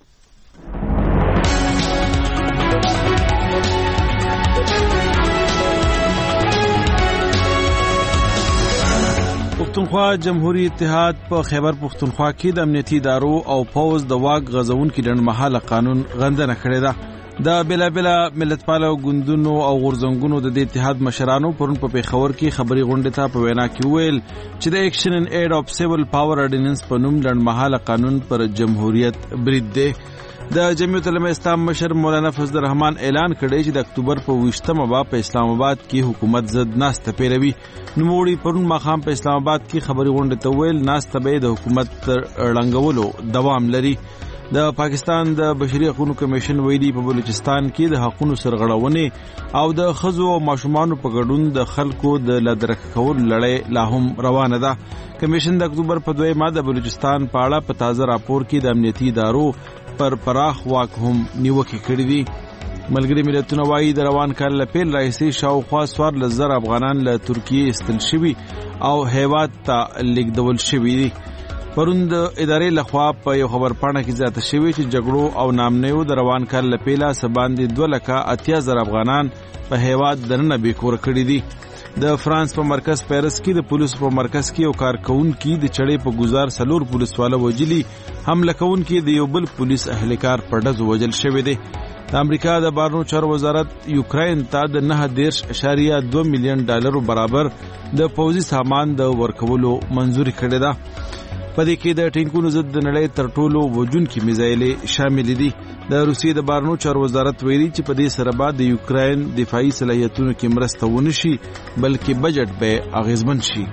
پښتونخوا جمهوریت اتحاد په خیبر پښتونخوا کې د امنیتي ادارو او پوز د واګ غزونکو لړمحاله قانون غندنه کړې ده. د بلا بلا ملت پالو ګوندونو او غورزنګونو د اتحاد مشرانو پرون په پیښور کې خبري غونډه ته په وینا کې ویل چې د ایکشن ان ایډ اف سیول پاور اورډیننس په نوم لړمحاله قانون پر جمهوریت برید دی. د جمعیت العلماء اسلام مشر مولانا فضل الرحمن اعلان کړی چې د اکتوبر په ویشتمه به په اسلام آباد کې حکومت ضد ناسته پیروي. نوموړي پرون ماښام په اسلام آباد کې خبري غونډه ته ویل ناسته به د حکومت ړنګولو دوام لري. د پاکستان د بشري حقوقو کمیشن ویلي په بلوچستان کې د حقوقو سرغړونې او د ښځو او ماشومانو په ګډون د خلکو د لادرک کول لړۍ لا هم روانه ده. کمیشن د اکتوبر په دویمه د بلوچستان په اړه په تازه راپور کې د امنیتي ادارو پر پراخ واک هم نیوکې کړې دي. ملګری ملتونه وايي د روان کال له پیل راهیسې شاوخوا څوارلس زره افغانان له ترکیې ایستل شوي او هیواد ته لیږدول شوي دي. پرون د ادارې لخوا په یو خبرپاڼه کې زیاته شوې چې جګړو او نامنیو د روان کال له پیله څه باندې دوه لکه اتیا زره افغانان په هیواد دننه بېکوره کړي دي. د فرانس په مرکز پیرس کې د پولیسو په مرکز کې یو کارکونکي د چړې په گزار سلور پولیسواله وجلي، حمله کوونکي د یو بل پولیس اهلکار په ډزو وجل شوی دی. د امریکا د بهرنیو چارو وزارت یوکراین ته د نه دېرش اشاریه دوه میلیون ډالرو برابر د پوځي سامان د ورکولو منځوري کړې ده. په دې کې د ټینکونو ضد د نړۍ تر ټولو وژونکي میزایلې شامل دي. د روسیې د بهرنیو چارو وزارت ویلي چې په دې سره به د یوکراین دفاعي صلاحیتونو کې مرسته ونه شي بلکې بجټ به اغیزمن شي.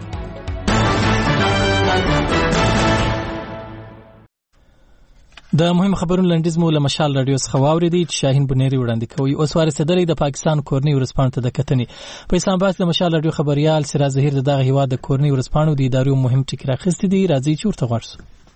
د مهم خبرونو لنډیز مو له مشال رادیو څخه واورېدی چې شاهین بنيري وړاندې کوي. اوس وارسېدلی د پاکستان کورنۍ ورځپاڼو ته د کتنې. په اسلام آباد کې د مشال رادیو خبريال سراج ظهیر د دغه هیواد د کورنۍ ورځپاڼو د ادارو مهم ټکي راخیستي دي. راځي چې ورته غواړو.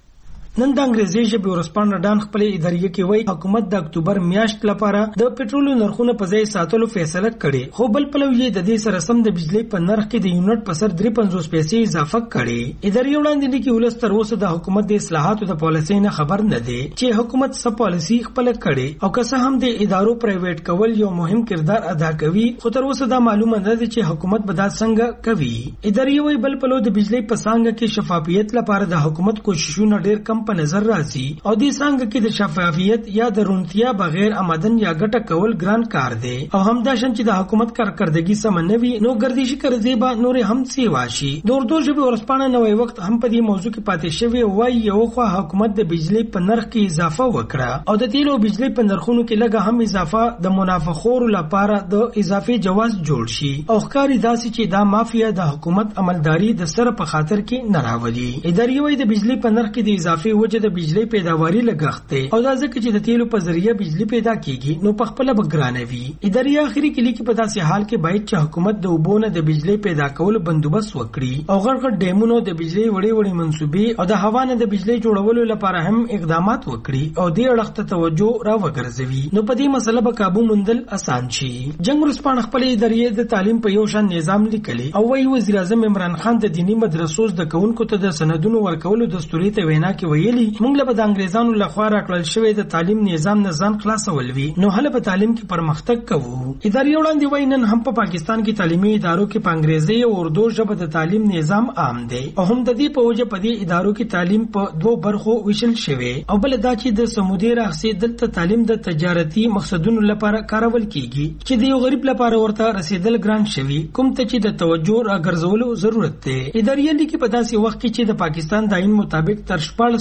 نن د انګریزي ژبې ورځپاڼه ډان خپل ادارې کې وایي حکومت د اکتوبر میاشت لپاره د پټرولو نرخونه په ځای ساتلو فیصله کړې، خو بل پلو یې د دې سره سم د بجلی په نرخ کې د یونټ په سر درې پنځوس پیسې اضافه کړې. ادارې وړاندې کې ولس تر اوسه د حکومت د اصلاحاتو د پالیسۍ نه خبر نه دی چې حکومت څه پالیسي خپل کړي او که څه هم د ادارو پرایویټ کول یو مهم کردار ادا کوي، خو تر اوسه دا معلومه نه ده چې حکومت به دا څنګه کوي. ادارې وایي بل پلو د بجلی په څانګه کې شفافیت لپاره د حکومت کوششونه ډېر کم په نظر راځي او دې څنګه کې د شفافیت یا د رونتیا بغیر آمدن یا ګټه کول ګران کار دی او همداشان چې د حکومت کارکردګي سم نه وي نو ګردشي کړي به نور هم سی واشي. د اردو ژبې ورځپاڼه نوې وخت هم په دې موضوع کې پاتې شوی وایي یو خو حکومت د بجلی په نرخ کې اضافه وکړه او د تیل او بجلی په نرخونو کې لږه هم اضافه د منافخور لپاره د اضافي جواز جوړ شي او ښکاری داسې چې دا مافیا د حکومت عملداري د سره په خاطر کې نه راولي. ادارې وایي د بجلی په نرخ کې د اضافي وجه د بجلی پیداواري لګښت دی او دا ځکه چې د تیلو په ذریعہ بجلی پیدا کیږي نو په خپل بګرانوي. ادارې اخري کې لیکي په داسې حال کې باید چې حکومت د وبونه د بجلی پیدا کولو بندوبست وکړي او غړ غړ ډیمونو د بجلی وړي وړي منسوبې او د هوا نه د بجلی جوړولو لپاره هم اقدامات وکړي او دې اړخ ته توجه را وګرځوي نو په دې مسله به قابو موندل اسان شي. جنگ ورځپاڼه خپل ادارې د تعلیم په یو شان نظام لیکلي او وايي وزیر اعظم عمران خان د دینی مدرسو د کوونکو ته د سندونو ورکولو دستوري ته وینا کې ویلي موږ له د انګریزانو لخوا راکړل شوی د تعلیم نظام نه ځان خلاصول وی نو هله په تعلیم کې پرمختګ کوو. ادارې وړاندې وایي نن هم په پاکستان کې تعلیمي ادارو کې په انګریزي او اردو ژبه د تعلیم نظام عام دی او هم د دې په وجه په دې ادارو کې تعلیم په دوه برخو ویشل شوی او بل دا چې د سمودي راخسي دلته تعلیم د تجارتي مقصدونو لپاره کارول کیږي چې د یو غریب لپاره ورته رسیدل ګران شوی کوم ته چې د توجه راګرځولو ضرورت دی. ادارې لیکي په داسې وخت کې چې د پاکستان د آئین مطابق تر شپږ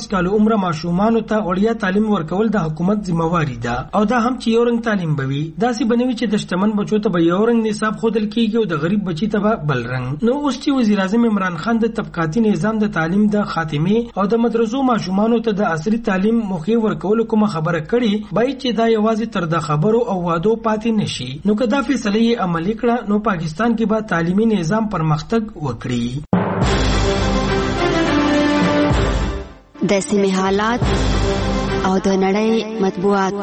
شپږ کال عمر ماشومان ته وړیا تعلیم ورکول د حکومت ذمہواری ده او دا هم چې یو رنګ تعلیم بوي داسې بنوي چې د شتمن بچو ته به یو رنګ نصاب خودل کیږي او د غریب بچی ته به بل رنګ. نو اوس چې وزیر اعظم عمران خان د طبقاتي نظام د تعلیم د خاتمه او د مدرسو ماشومان ته د عصري تعلیم مخې ورکول کوم خبره کړي بای چې دا یوازې تر د خبرو او وعدو پاتې نشي. نو که دا فیصله یې عملي کړه نو پاکستان کې به تعلیمي نظام پرمختګ وکړي. د سیمې حالات او د نړۍ مطبوعات.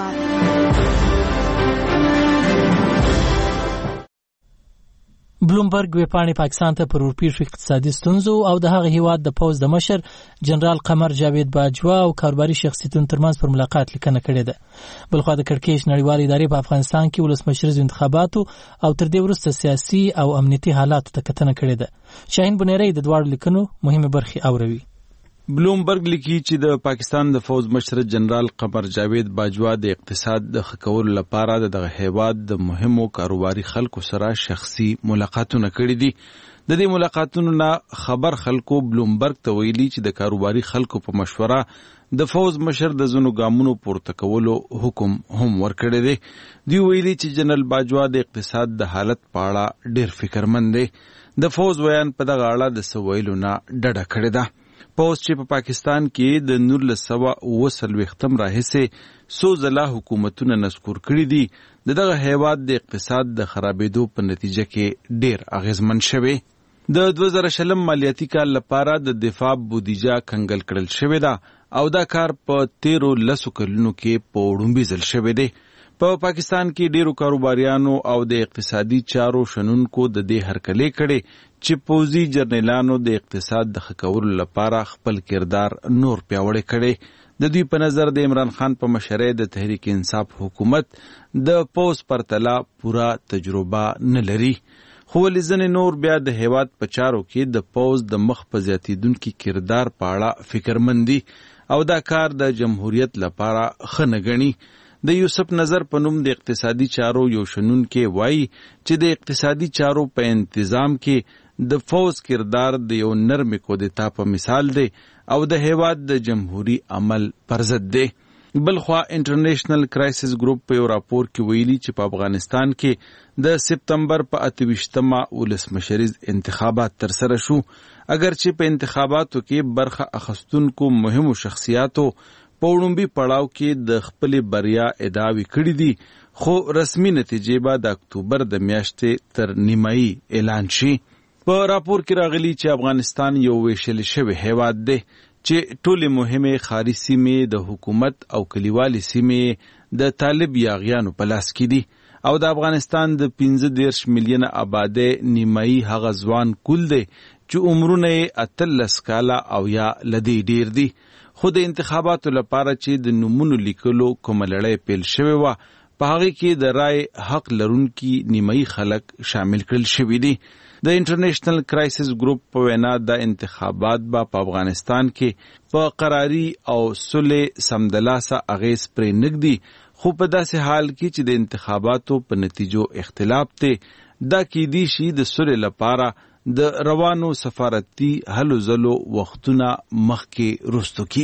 بلومبرګ ویپاڼې پاکستان ته پر ورپېښو اقتصادي ستونزو او د هغه هیواد د پوځ د مشر جنرال قمر جاوید باجوا او کاروباري شخصیتونو ترمنځ پر ملاقات لیکنه کړې ده. بلخوا د کړکېچ نړیوالې ادارې په افغانستان کې ولسمشریزو انتخاباتو او تر دې وروسته سیاسي او امنیتي حالاتو ته کتنه کړې ده. شاهین بنيري د دواړو لیکنو مهمه برخې اوروي. بلومبرګ لیکي چې د پاکستان د فوج مشر جنرال قمر جاوید باجوا د اقتصاد د ښه کولو لپاره د دغه هیواد د مهمو کاروباري خلکو سره شخصي ملاقاتونه کړي دي. د دې ملاقاتونو نه خبر خلکو بلومبرګ ته ویلي چې د کاروباري خلکو په مشوره د فوج مشر د ځینو ګامونو پورته کولو حکم هم ورکړی دی. دوی ویلي چې جنرال باجوا د اقتصاد د حالت په اړه ډېر فکرمند دی. د فوج ویان په دغه اړه د څه ویلو نه ډډه کړې ده. پوز چې په پاکستان کې د نولس سوه اوه څلوېښتم راهیسې څو ځله حکومتونه نسکور کړي دي د دغه هیواد د اقتصاد د خرابېدو په نتیجه کې ډېر اغېزمن شوی. د دوه زره شلم مالیاتي کال لپاره د دفاع بودیجه کنګل کړل شوې ده او دا کار په تیرو لسو کلونو کې په وړومبي ځل شوی دی. په پاکستان کې ډیرو کاروباریانو او د اقتصادي چارو شنونکو د دې هرکلې کړي چې پوځي جرنیلانو د اقتصاد د ښه کولو لپاره خپل کردار نور پیاوړی کړي. د دوی په نظر د عمران خان په مشرۍ د تحریک انصاف حکومت د پوځ پرتله پوره تجربه نه لري. خو ولې ځینې نور بیا د هیواد په چارو کې د پوځ د مخ په زیاتېدونکي کردار په اړه فکرمند دي او دا کار د جمهوریت لپاره ښه نه ګڼي. د یوسف نظر په نوم د اقتصادي چارو یو شنونکی وایي چې د اقتصادي چارو په انتظام کې د فوز کردار د یو نرم کودتا په مثال دی او د هیواد د جمهوری عمل پر ضد دی. بلخوا انټرنیشنل کرایسس ګروپ په یو راپور کې ویلي چې په افغانستان کې د سپتمبر په اته ویشتمه ولسمشریز انتخابات ترسره شو. اگر چې په انتخاباتو کې برخه اخیستونکو مهمو شخصیاتو په وړومبي پړاو کې د خپلې بریا ادعاوې کړي دي خو رسمي نتیجې به د اکتوبر د میاشتې تر نیمایي اعلان شي. په راپور کې راغلي چې افغانستان یو ویشل شوی هیواد دی چې ټولې مهمې ښاري سیمې د حکومت او کلیوالي سیمې د طالب یاغیانو په لاس کې دي او د افغانستان د پنځه دېرش میلیونه آبادۍ نیمایي هغه ځوان کول دی چې عمرونه یې اتلس کاله او یا له دې ډېر دي. خو د انتخاباتو لپاره چې د نومونو لیکلو کومه لړۍ پیل شوې وه په هغې کې د رای حق لرونکي نیمایي خلک شامل کړل شوي دي. د انټرنیشنل کرایسس ګروپ په وینا د انتخابات به په افغانستان کې په قراري او صلح سمدلاسه اغیز پرې نږدي خو په داسې حال کې چې د انتخاباتو په نتیجو اختلاف دی دا کیدی شي د صلح لپاره د روانو سفارتي هلو ځلو وختونه مخکې رستو کی.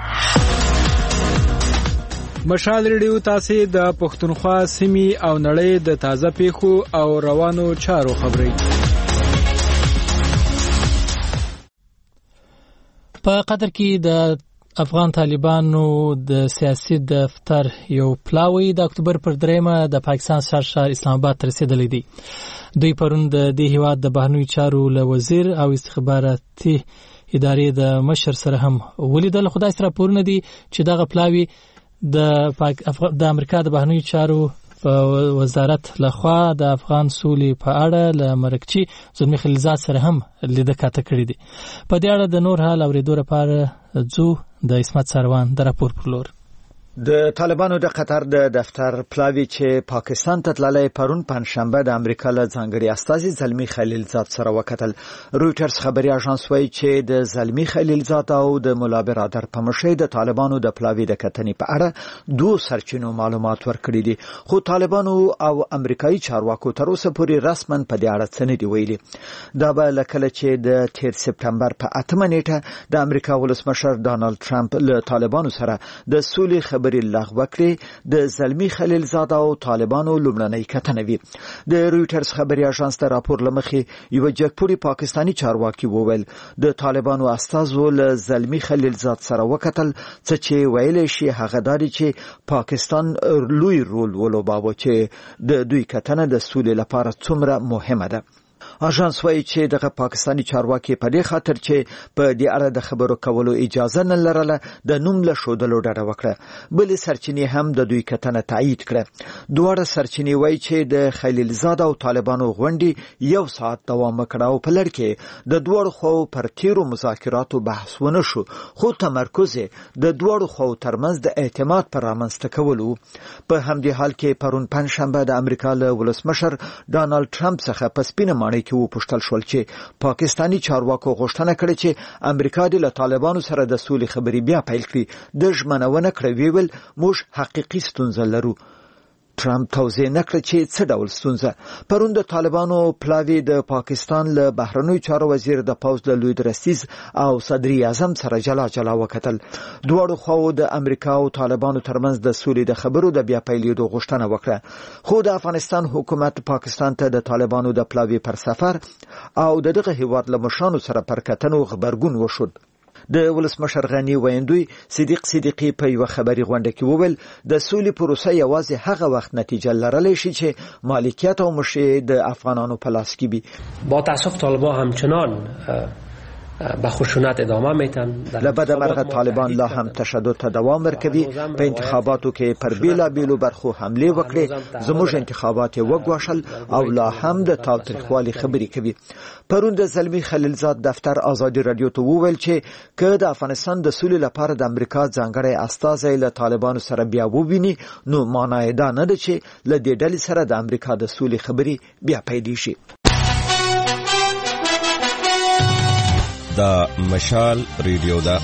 مشال ریډیو تاسو د پښتونخوا سیمې او نړۍ د تازه پیښو او روانو چارو خبري. په قطر کې د افغان طالبانو د سیاسي دفتر یو پلاوی د اکتوبر پر دریمه د پاکستان شهر اسلام آباد ته رسیدلی دی. دوی پرون د دې هیواد د بهرنیو چارو له وزیر او استخباراتي ادارې د مشر سره هم ولیدل. خدای سره راپورونه دي چې دغه پلاوی د د امریکا د بهرنیو چارو وزارت لخوا د افغان سولې په اړه له مرکچی زلمی خلیلزاد سره هم لیده کاته کړې دي. په دې اړه د نور حال اورېدو لپاره ځو د اسمت سروان د راپور پر لور. د طالبانو د قطر د دفتر پلاوی چې پاکستان ته تللی پرون پنځشنبه د امریکا له ځانګړي استازي زلمی خلیلزاد سره وکتل. رویټرز خبري اژانس وایي چې د زلمی خلیلزاد او د مولا برادر په مشرۍ د طالبانو د پلاوی د کتنې په اړه دوه سرچینو معلومات ورکړي دي، خو طالبانو او امریکایي چارواکو تر اوسه پورې رسماً په دې اړه څه نه دي ویلي. دا به لکه چې د تیر سپتمبر په اتمه نیټه د امریکا ولسمشر ډانلډ ټرمپ له طالبانو سره د سولې خبرې لغوه کړې د زلمی خلیلزاد او طالبانو لومړنۍ کتنه وي. د رویټرز خبري اژانس د راپور لمخې یو جګپوري پاکستانی چارواکي وویل د طالبانو استازو له زلمی خلیلزاد سره وکتل، څه چې ویل شي هغه داري چې پاکستان لوی رول ولوباوه چې د دوی کتنه د سولې لپاره څومره مهمه ده. اژانس وایي چې دغه پاکستانی چارواکي په دې خاطر چې په دې اړه د خبرو کولو اجازه نه لرله د نوم له ښودلو ډډه وکړه. بلې سرچینې هم د دوی کتنه تایید کړه. دواړه سرچینې وایي چې د خلیلزاد او طالبانو غونډې یو ساعت دوام وکړ او په لړ کې د دواړو خواو پر تیرو مذاکراتو بحث ونه شو، خو تمرکز د دواړو خواو ترمنځ د اعتماد پر رامنځته کولو. په همدې حال کې پرون پنځشنبه د امریکا له ولسمشر ډانلډ ټرمپ څخه په سپینه ماڼۍ کې وپوښتل شول چې پاکستانی چارواکو غوښتنه کړې چې امریکا د طالبانو سره د سولې خبرې بیا پیل کړي. د ژمنونه کړې ویل موږ حقيقي ستونزه لرو. ټرمپ توضیح نکړه چې څه ډول ستونزه. پرون د طالبانو پلاوی د پاکستان له بهرنیو چارو وزیر د پوز له لوی درستیز او صدر اعظم سره جلا جلا وکتل. دواړو خواو د امریکا او طالبانو ترمنځ د سولې د خبرو د بیا پیلېدو غوښتنه وکړه، خو د افغانستان حکومت پاکستان ته د طالبانو د پلاوی پر سفر او دغه هیواد له مشرانو سره پر کتنو خبرګون وشود. د ولسمشر غنی ویندوی صدیق صدیقی په یو خبري غونډه کې وویل د سولې پروسه یوازې هغه وخت نتیجه لرلی شي چې مالکیت او مشري د افغانانو په لاس کې وي. با تاسف طالبان همچنان به خشونت ادامه میتن. لبد مرغ طالبان لا هم تشدد ته دوام ورکوي. په انتخاباتو کې پر بیلا بیلو برخو حمله وکړي، زموږ انتخابات وګواښل او لا هم د تاوتریخوالي خبرې کوي. پرون د زلمی خلیلزاد دفتر ازادي رادیو ته وویل چې که د افغانستان د سولې لپاره د امریکا ځانګړی استازی له طالبانو سره بیا وویني نو معنی دا نه ده چې له دې ډلې سره د امریکا د سولې خبرې بیا پیل شي. دا مشال ریډیو دا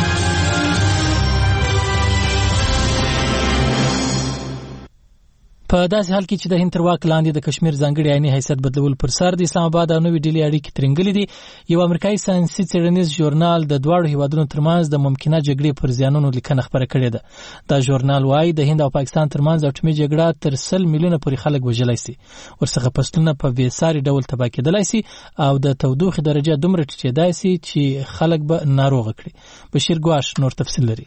په داسې حال کې چې د هند تر واک لاندې د کشمیر ځانګړي عیني حیثیت بدلول پر سر د اسلام آباد او نوې ډیلی اړیکې ترنګلې دي. یو امریکایي ساينسي څېړنیز ژورنال د دواړو هیوادونو ترمنځ د ممکنه جګړې پر زیانونو لیکنه خبره کړې ده. دا ژورنال وايي د هند او پاکستان ترمنځ اټومي جګړه تر سل میلیونه پورې خلک وژلای شي، ورڅخه فصلونه په بېساري ډول تباه کېدلای شي او د تودوخې درجه دومره ټیټېدای شي چې خلک به ناروغه کړي. بشیر ګواش نور تفصیل لري.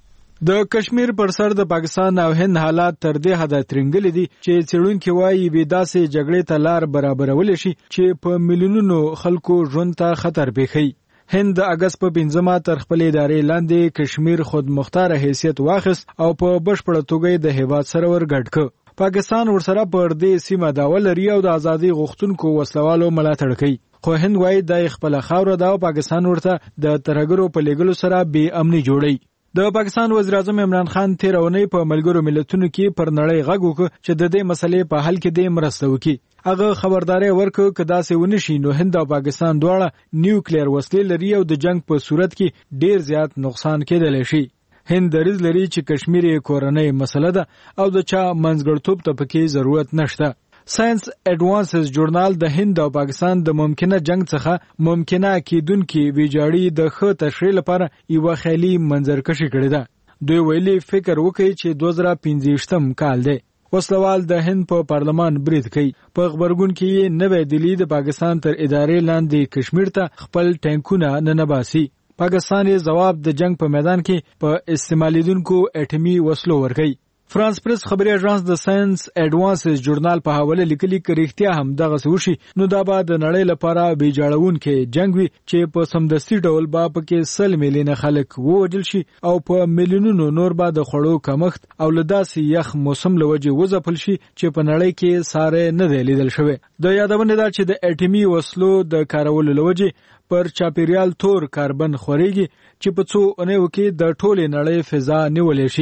د کشمیر پر سر د پاکستان او هند حالات تر دې حد ترنګلې دي چې څېړونکو وايي به داسې جګړې ته لار برابرول شي چې په میلیونونو خلکو ژوند ته خطر پېښي. هند د اگست په پنځمه تر خپل ادارې لاندې کشمیر خود مختار حیثیت واخیست او په بشپړه توګه د هیواد سره ورګډ ک. پاکستان ورسره پر دې سیمه داول لري او د ازادي غوښتونکو وسلوالو ملاتړ کوي، خو هند وايي د خپل خاور د پاکستان ورته د ترهګرو په لګلو سره بې امني جوړي. د پاکستان وزیر اعظم عمران خان تیر اونۍ په ملګرو ملتونو کې پر نړۍ غږ وکړ چې د دې مسلې په حل کې د مرسته وکړي. هغه خبرداري ورکړه چې دا څه ونشي نو هند او پاکستان دواړه نیوکلیر وسلې لري او د جنگ په صورت کې ډیر زیات نقصان کېدلی شي. هند دریځ لري چې کشمیر یې کورنۍ مسله ده او د چا منځګړتوب ته پکې ضرورت نشته. ساينس اډوانسز ژورنال د هند او پاکستان د ممکنه جنگ څخه ممکنه کېدونکې ویجاړي د ښه تشریح لپاره یو خیالي منظرکشي کړې ده. دوی ویلي فکر وکړي چې دوه زره پنځه کال دی. وسلوال د هند په پارلمان برید کوي. په خبرګون کې نوې دلی د پاکستان تر ادارې لاندې کشمیر ته خپل ټانکونه ننباسي. پاکستان یې جواب د جنگ په میدان کې په استعمالیدونکو اټومي وسلو ورکوي. فرانس پریس خبري اژانس د ساينس اډوانسز ژورنال په حواله لیکلي چې اړتیا هم دغه سوشي نو دا به د نړۍ لپاره بیجاړونکې جنگ وي چې په سمدستي ډول به پکې سل میلیونه خلک ووجل شي او په میلیونونو نور به د خړو کمښت او لداسي یخ موسم لوجه وځپل شي چې په نړۍ کې ساره نه دی لیدل شوی. د یادونه ده چې د اټومي وسلو د کارولو لوجه پر چاپیریال تور کاربن خوريږي چې په څو اونیو کې د ټوله نړۍ فضا نیولې شي.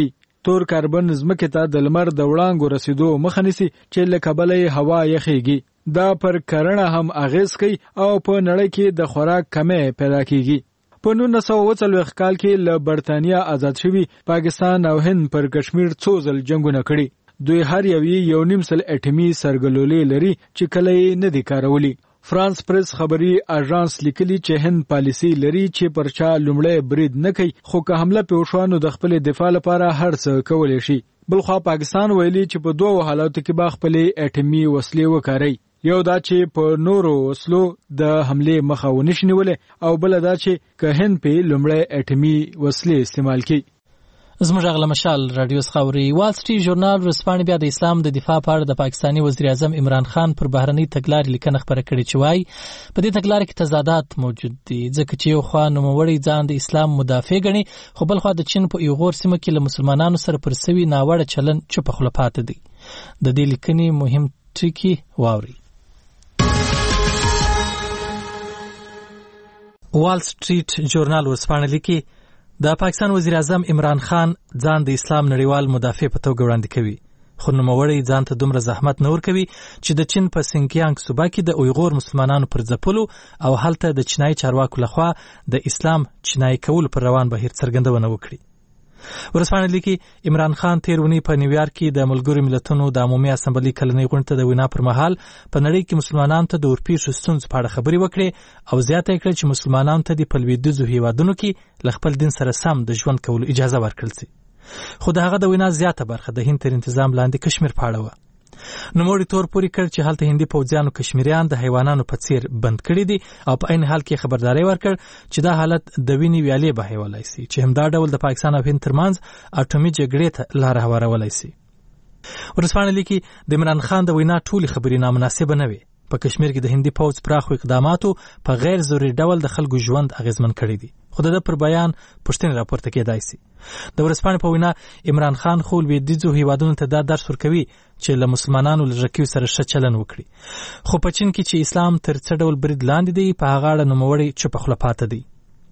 تور کاربن ځمکې ته د لمر د وړانګو رسیدو مخه نیسي چې له کبله هوا یخېږي. دا پر کرنه هم اغیز کوي او په نړۍ کې د خوراک کمی پیدا کیږي. په نولس سوه اووه څلوېښت کال کې له برتانیا آزاد شوي پاکستان او هند پر کشمیر څو ځل جنگونه کړي. دوی هر یو یو نیم سل اټومي سرګلولې لري چې کله یې نه دي کارولي. فرانس پریس خبري اژانس لیکلي چې هند پالیسي لري چې پر چا لومړی برید نه کوي، خو که حمله په وشوانو د خپل دفاع لپاره هر څه کولی شي. بلخوا پاکستان ویلي چې په دوه حالاتو کې به خپل اټومي وسلې وکاري. یو دا چې په نورو وسلو د حمله مخه ونشي نیولې، او بل دا چې که هند په لومړی اټومي وسلې استعمال کړي. زموږ غل مشال رادیو خاوري وال سټریټ ژورنال ورسپانې بیا د اسلام د دفاع په اړه د پاکستاني وزیر اعظم عمران خان پر بهرنۍ تګلارې لیکنه خبره کړې چې وايي په دې تګلارې کې تضادات موجود دي، ځکه چې یو خوا نوموړی ځان د اسلام مدافع ګڼي، خو بل خوا د چین په ایغور سیمه کې له مسلمانانو سره پر سوي ناوړه چلن چوپه خوله پاتې دي. د دې لیکنې مهم ټکي واوري. وال سټریټ ژورنال ورسپانې لیکي د پاکستان وزیر اعظم عمران خان ځان د اسلام نړیوال مدافع په توګه وړاندې کوي، خو نوموړی ځان ته دومره زحمت نه ورکوي چې د چین په سینکیانګ صوبه کې د اویغور مسلمانانو پر ځپلو او هلته د چینایي چارواکو لخوا د اسلام چینایي کولو پر روان بهیر څرګندونه وکړي. ورسپانې لیکي عمران خان تیر اونۍ په نیویارک کې د ملګرو ملتونو د عمومي اسمبلۍ کلنۍ غونډې ته د وینا پر مهال په نړۍ کې مسلمانانو ته د ورپېښو ستونزو په اړه خبرې وکړې او زیاته یې کړه چې مسلمانانو ته د په لوېدیځو هېوادونو کې له خپل دین سره سم د ژوند کولو اجازه ورکړل شي. خو د هغه د وینا زیاته برخه د هند تر انتظام لاندې کشمیر په اړه وه. نوموړي تور پورې کړ چې هلته هندي پوځیانو کشمیریان د حیوانانو په څیر بند کړي دي او په عین حال کې خبرداري ورکړ چې دا حالت د وینې ویالې بهولای شي چې همدا ډول د پاکستان او هند ترمنځ اټومي جګړې ته لار هوارولای شي. ورسپانې لیکي د عمران خان د وینا ټولې خبرې نامناسبه نه وي. په کشمیر کې د هندي پوځ پراخو اقداماتو په غیر ضروري ډول د خلکو ژوند اغیزمن کړی دي، خو د پر بیان پوښتنې راپورته کېدای شي. د ورسپانې په وینا عمران خان خو لوېدیځو هېوادونو ته دا درس ورکوي چې له مسلمانانو له ژکیو سره ښه چلن وکړي، خو په چین کې چې اسلام تر څه ډول برید لاندې دی په هغه اړه نوموړی چوپه خوله پاته دی.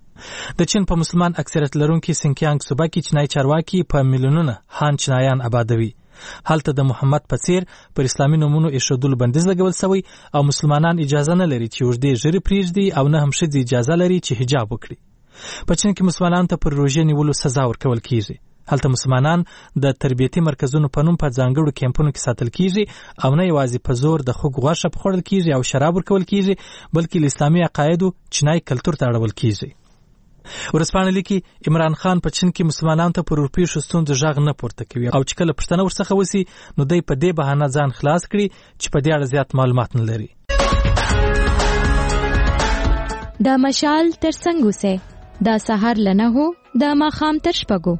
د چین په مسلمان اکثریت لرونکي سینکیانګ صوبه کې چینایي چارواکي په میلیونونه هان چینایان آبادوي. هلته د محمد په څیر پر اسلامي نومونو ایښودلو بندیز لګول شوی او مسلمانان اجازه نه لري چې اوږدې ژیرې پرېږدي او نه هم ښځې اجازه لري چې حجاب وکړي. په چین کې مسلمانانو ته پر روژې نیولو سزا ورکول کیږي. هلته مسلمانان د تربیتي مرکزونو په نوم په ځانګړو کیمپونو کې ساتل کیږي او نه یوازې په زور د خوږ غوښه پخوړل کیږي او شراب ورکول کیږي، بلکې له اسلامي عقایدو چینایي کلتور ته اړول کیږي. ورسپانې لیکي عمران خان په چین کې مسلمانانو ته پر ورپېښو ستونزو غږ نه پورته کوي او چې کله پوښتنه ورڅخه وسي نو دی په دې بهانه ځان خلاص کړي چې په دې اړه زیات معلومات نه لري. د مشال تر څنګ اوسئ، د سهار له نهو د ماښام تر شپږو.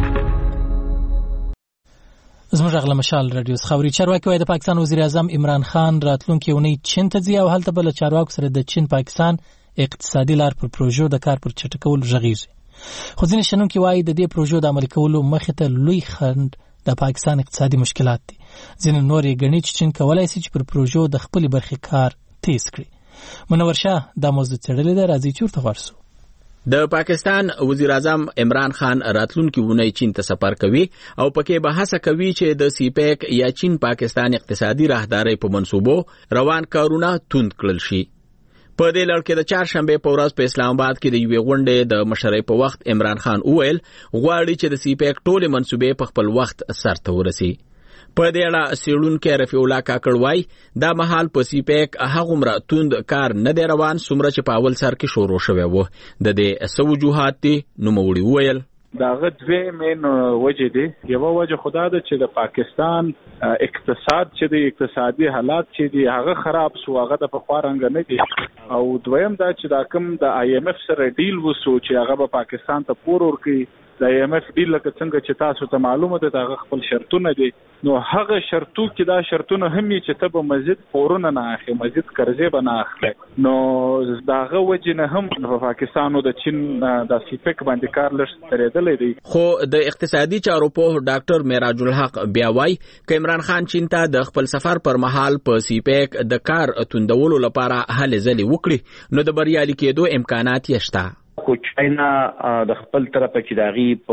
زموږ غل مشال رادیو خاوري چارواکي وايي د پاکستان وزیر اعظم عمران خان راتلونکي اونۍ چین ته ځي او هلته بل چارواکو سره د چین پاکستان اقتصادي لار پر پروژو د کار پر چټکولو غږیږي. خو ځینې شنونکي وایي د دې پروژو د عملي کولو مخې ته لوی خنډ د پاکستان اقتصادي مشکلات دي. ځینې نور یې ګڼي چې چین کولی شي چې پر پروژو د خپلې برخې کار تیز کړي. منور شاه دا موضوع څېړلې ده، راځئ چې ورته غوږ شو. د پاکستان وزیر اعظم عمران خان راتلونکي اونۍ چین ته سفر کوي او پکې به هڅه کوي چې د سی پیک یا چین پاکستان اقتصادي راهدارۍ په منصوبو روان کارونه توند کړل شي. په دې لړ کې د چهارشنبه په ورځ په اسلام آباد کې د یوې غونډې د مشرۍ په وخت عمران خان وویل غواړي چې د سی پیک ټولې منصوبې په خپل وخت سرته ورسي. په دې اړه څېړونکی رفیع الله کاکړ وایي دا مهال په سی پیک هغومره توند کار نه دی روان څومره چې په اول سر کې شروع شوی و. د دې څه وجوهات دي نوموړي وویل. داغه دوه مین وجه دي. یو وجه خدا ده چې د پاکستان اقتصاد چې د اقتصادي حالات چې دی هغه خراب سو، هغه د پخوارنګ نه دي، او دویم دا چې دا کوم د آی ایم ایف سره ډیل وسو چې هغه په پاکستان ته پور ورکړي. د آی ایم ایف ډیل لکه څنګه چې تاسو ته معلومه ده دا خپل شرطونه دي، نو هغه شرطو کې دا شرطونه هم چې ته به مزید پورونه نه اخلي، مزید قرضې به نه اخلي، نو داغه وجه نه هم په پاکستان او د چین د سیپک باندې کار لږ ترېدلې دی. خو د اقتصادي چارو په ډاکټر معراج الحق بیا وایي چې عمران خان چین ته د خپل سفر پر مهال په سیپک د کار توندولو لپاره هلې ځلې وکړي نو د بریالي کېدو امکانات یې شته. کو چاینا د خپل طرفه چې داغي په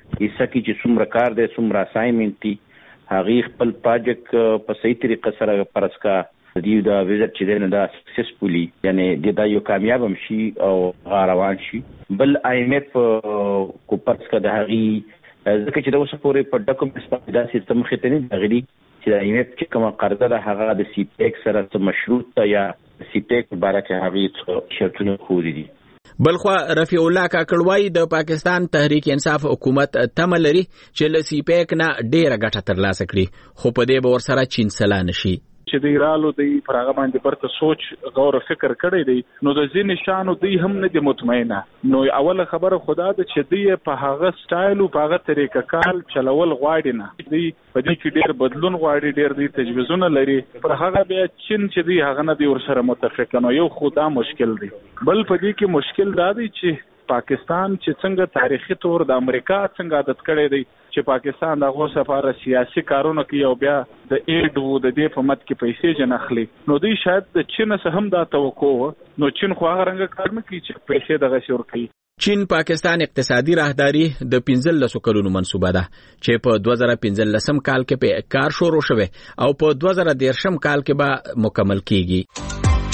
حصہ کې چې څومره کار دی څومره اساینمنت دي هغه خپل پروجیکټ په صحیح طریقه سره پرسکا دیو دا وزټ چې دی نه دا سکسسفولي یعنی د دا یو کامیاب هم شي او روان شي. بل آی ایم ایف کو پرسکا د هغه ځکه چې دا اوس پورې په ډاکومنټس په داسې تمخې ته نه غړي چې د آی ایم ایف چې کومه قرضه ده هغه د سی پیک سره مشروط یا سی پیک مبارک هغه شرطونه خوري دي. بلخوا رفیع الله کاکړوای د پاکستان تحریک انصاف حکومت تمه لري چې له سی پیک نه ډیره ګټه ترلاسه کړي خو په دې به ورسره چین سلا نشي چې دی رالو دی پر هغه باندې پرته سوچ غور او فکر کړی دی نو د ځینې شانو دی هم نه دی مطمئنه. نو اوله خبره خدا ده چې دی په هغه سټایل او په هغه طریقه کال چلول غواړي نه دی په دې کې ډیر بدلون غواړي ډیر دی تجویزونه لري پر هغه بیا چین چې دی هغه نه دی ورسره متفق نو یو خدا مشکل دی. بل په دې کې مشکل دا دی چې پاکستان چې څنګه تاریخي تور د امریکا څنګه عادت کړی دی چې پاکستان دغه سفاره سیاسي کارونه کوي او بیا د ایډ وو د دې په مت کې پیسې جن اخلي نو دوی شاید د چین څخه هم دا توقع نو چین خو هغه رنګ کار نه کوي چې پیسې دغه شور کوي. چین پاکستان اقتصادي راهداري د پنځلس کلونو منصوبه ده چې په دوه زره پنځلسم کال کې په کار شروع شوه او په دوه زره دیرشم کال کې به مکمل کیږي.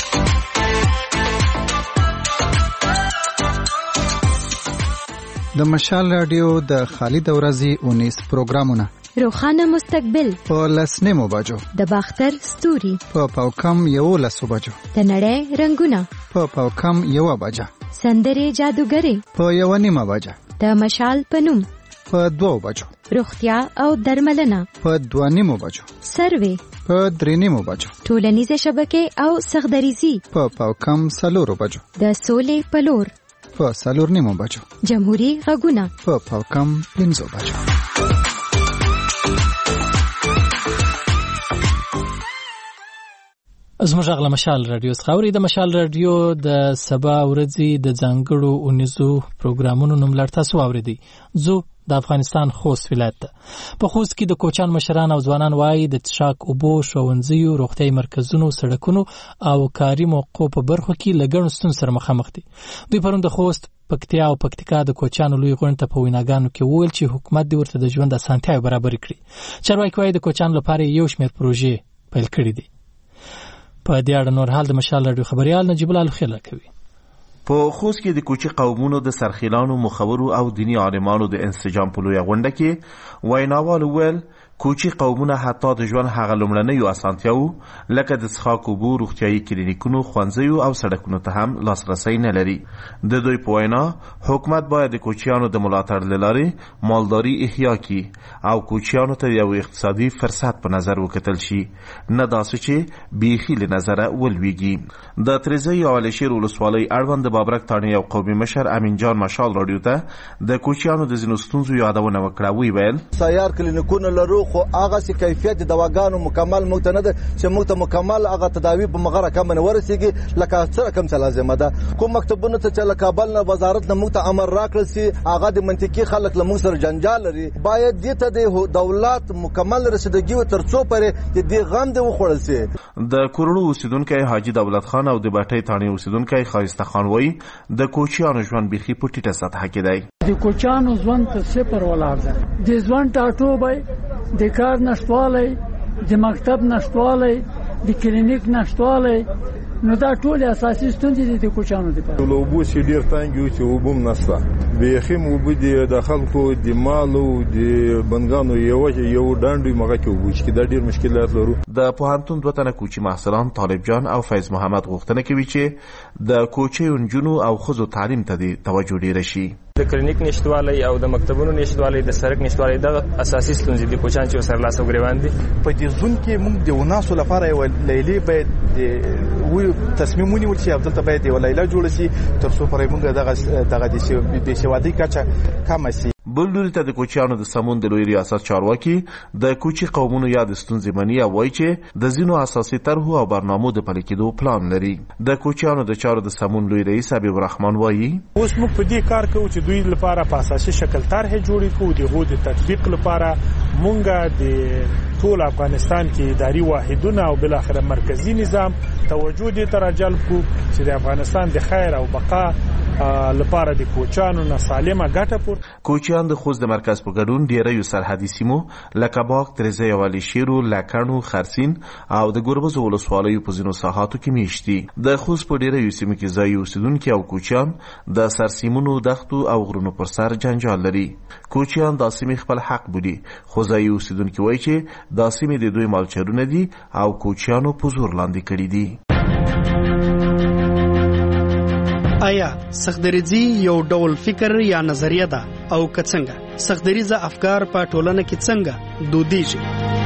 د مشال رادیو د خالد اورازي اونیس پروګرامونه روخانه مستقبل په لسنیمو بجو د باختر ستوري په پاوکم یو لسو بجو د نړۍ رنگونه په پاوکم یو بجا سندري جادوګری په یو نیمه بجا د مشال پنوم په دوه بجو روغتیا او درملنه په دوه نیمو بجو سروي په درې نیمو بجو ټولنیزه شبکې او سخدریزي په پاوکم سلورو بجو د سولې پلور په سلور نیمو بجو جمهوریت غږونه په پاوکم پنځو بجو. زموږ غږ له مشال رادیو څخه اوري. د مشال رادیو د سبا ورځې د ځانګړو اونیزو پروګرامونو نوم لړ تاسو اوریدي. زه د افغانستان خوست ولایت ته په خوست کې د کوچان مشران او ځوانان وایي د څښاک اوبو ښوونځیو روغتیايي مرکزونو سړکونو او کاري موقعو په برخو کې له ګڼو ستونزو سره مخامخ دي. دوی پرون د خوست پکتیا او پکتیکا د کوچانو لوی غونډې ته په ویناګانو کې وویل چې حکومت دې ورته د ژوند اسانتیاوې برابر کړي. چارواکي وایي د کوچانو لپاره یو شمېر پروژې پیل کړي دي. په دې اړه نور حال د مشال رادیو خبريال نجیب الله خیل کوي. په خوست کې د کوچي قومونو د سرخیلانو مخورو او دینی عالمانو د انسجام په لوی غونډه کې ویناوال ویل کوچي قومونه حتی د ژوند هغه لومړنیو اسانتیاو لکه د څښاک اوبو روغتیايي کلینیکونو ښوونځیو او سړکونو ته هم لاسرسی نه لري. د دوی په وینا حکومت باید د کوچیانو د ملاتړ له لارې مالداري احیا کړي او کوچیانو ته یو اقتصادي فرصت په نظر وکتل شي نه داسې چې بیخي له نظره ولویږي. د تریزی او علشیر ولسوالۍ اړوند د بابرک تاڼي یو قومي مشر امین جان مشال رادیو ته د کوچیانو د ځینو ستونزو یادونه وکړه. وی ویل سیار کلینیکونه لرو خو هغه سي کیفیت د دواګانو مکمل موږ ته نه ده چې موږ ته مکمل هغه تداوی په مغره کم نه ورسیږي لکه څه کم څه لازمه ده. کوم مکتبونه ته چې کابل نه وزارت نه موږ ته امر راکړل سي هغه د منطقي خلک له موږ سره جنجال لري باید دې ته د دولت مکمل رسیدګي ترڅو پرې د دې غم د وخوړل سي. د کورونو اوسیدونکو حاجی دولت خان او د باټي تاڼي اوسیدونکو خایسته خان وایي د کوچیانو ژوند بيخي په ټیټه سطح کې دی. د کوچیانو ژوند په صفر ولاړ دی. د ژوند ټاټوبه د کار نشټوالی د مکتب نشټوالی د کلینیک نشټوالی نو دا ټول اساسي ستونزې دي د کوچانو لپاره. اوبو چې ډېر تنګ یو چې اوبو هم نشته بیخي اوبه د خلکو د مالو د بنګانو یو یو ډانډوي مغه کې اوبو چې دا ډېر مشکلات لرو. د پوهنتون دوه تنه کوچي محصلان طالب جان او فیض محمد غوښتنه کوي چې د کوچي نجونو او ښځو تعلیم ته د توجه ډیره شي. د کلینیک نشټوالی او د مکتبونو نشټوالی د سړک نشټوالی د اساسي ستونزې دي کوچان چې سره لاس وګریوان دي. په دې ځون کې موږ د وناسو لپاره یو لیلی باید وی تصمیم ونیول چې افضل ته باید یو لیلا جوړ شي ترڅو پرې موږ دغه دغه د بېسوادۍ کچه کم شي. بل لوري ته د کوچیانو د سمون د لوی ریاست چارواکي د کوچي قومونو یاد ستونزې مني او وایي چې د ځینو اساسي طرحو او برنامو د پلي کېدو پلان لري. د کوچیانو د چارو د سمون لوی رئیس حبیب الرحمن وایي اوس موږ په دې کار کوو چې دوی لپاره په اساسي شکل طرحې جوړې کوو د هغو د تطبیق لپاره مونږ د ټول افغانستان کې اداري واحدونه او بل اخر مرکزی نظام توجه دې ته راجلب کو چې د افغانستان د خیر او بقا لپاره د کوچانو نه سالمه ګټه پور. کوچیان د خوست د مرکز په ګډون ډیری سرحدي سیمو لکه باغ، ترزه او علیشیرو، لکڼو، خرسین او د ګربز ولسوالیو په ځینو ساحاتو کې میشت دي. د خوست په ډیری سیمو کې ځایي اوسیدونکي او کوچیان د سرسیمونو، دښتو او غرونو پر سر جنجال لري. کوچیان دا سیمې خپل حق بولي، خو ځایي اوسیدونکي وایي چې دا سیمې د دوی مالچرونه دي او کوچیانو په زور لاندې کړي دي. آیا سختدریزي یو ډول فکر یا نظریه ده او که څنګه سختدریزه افکار په ټولنه کې څنګه دودیږي؟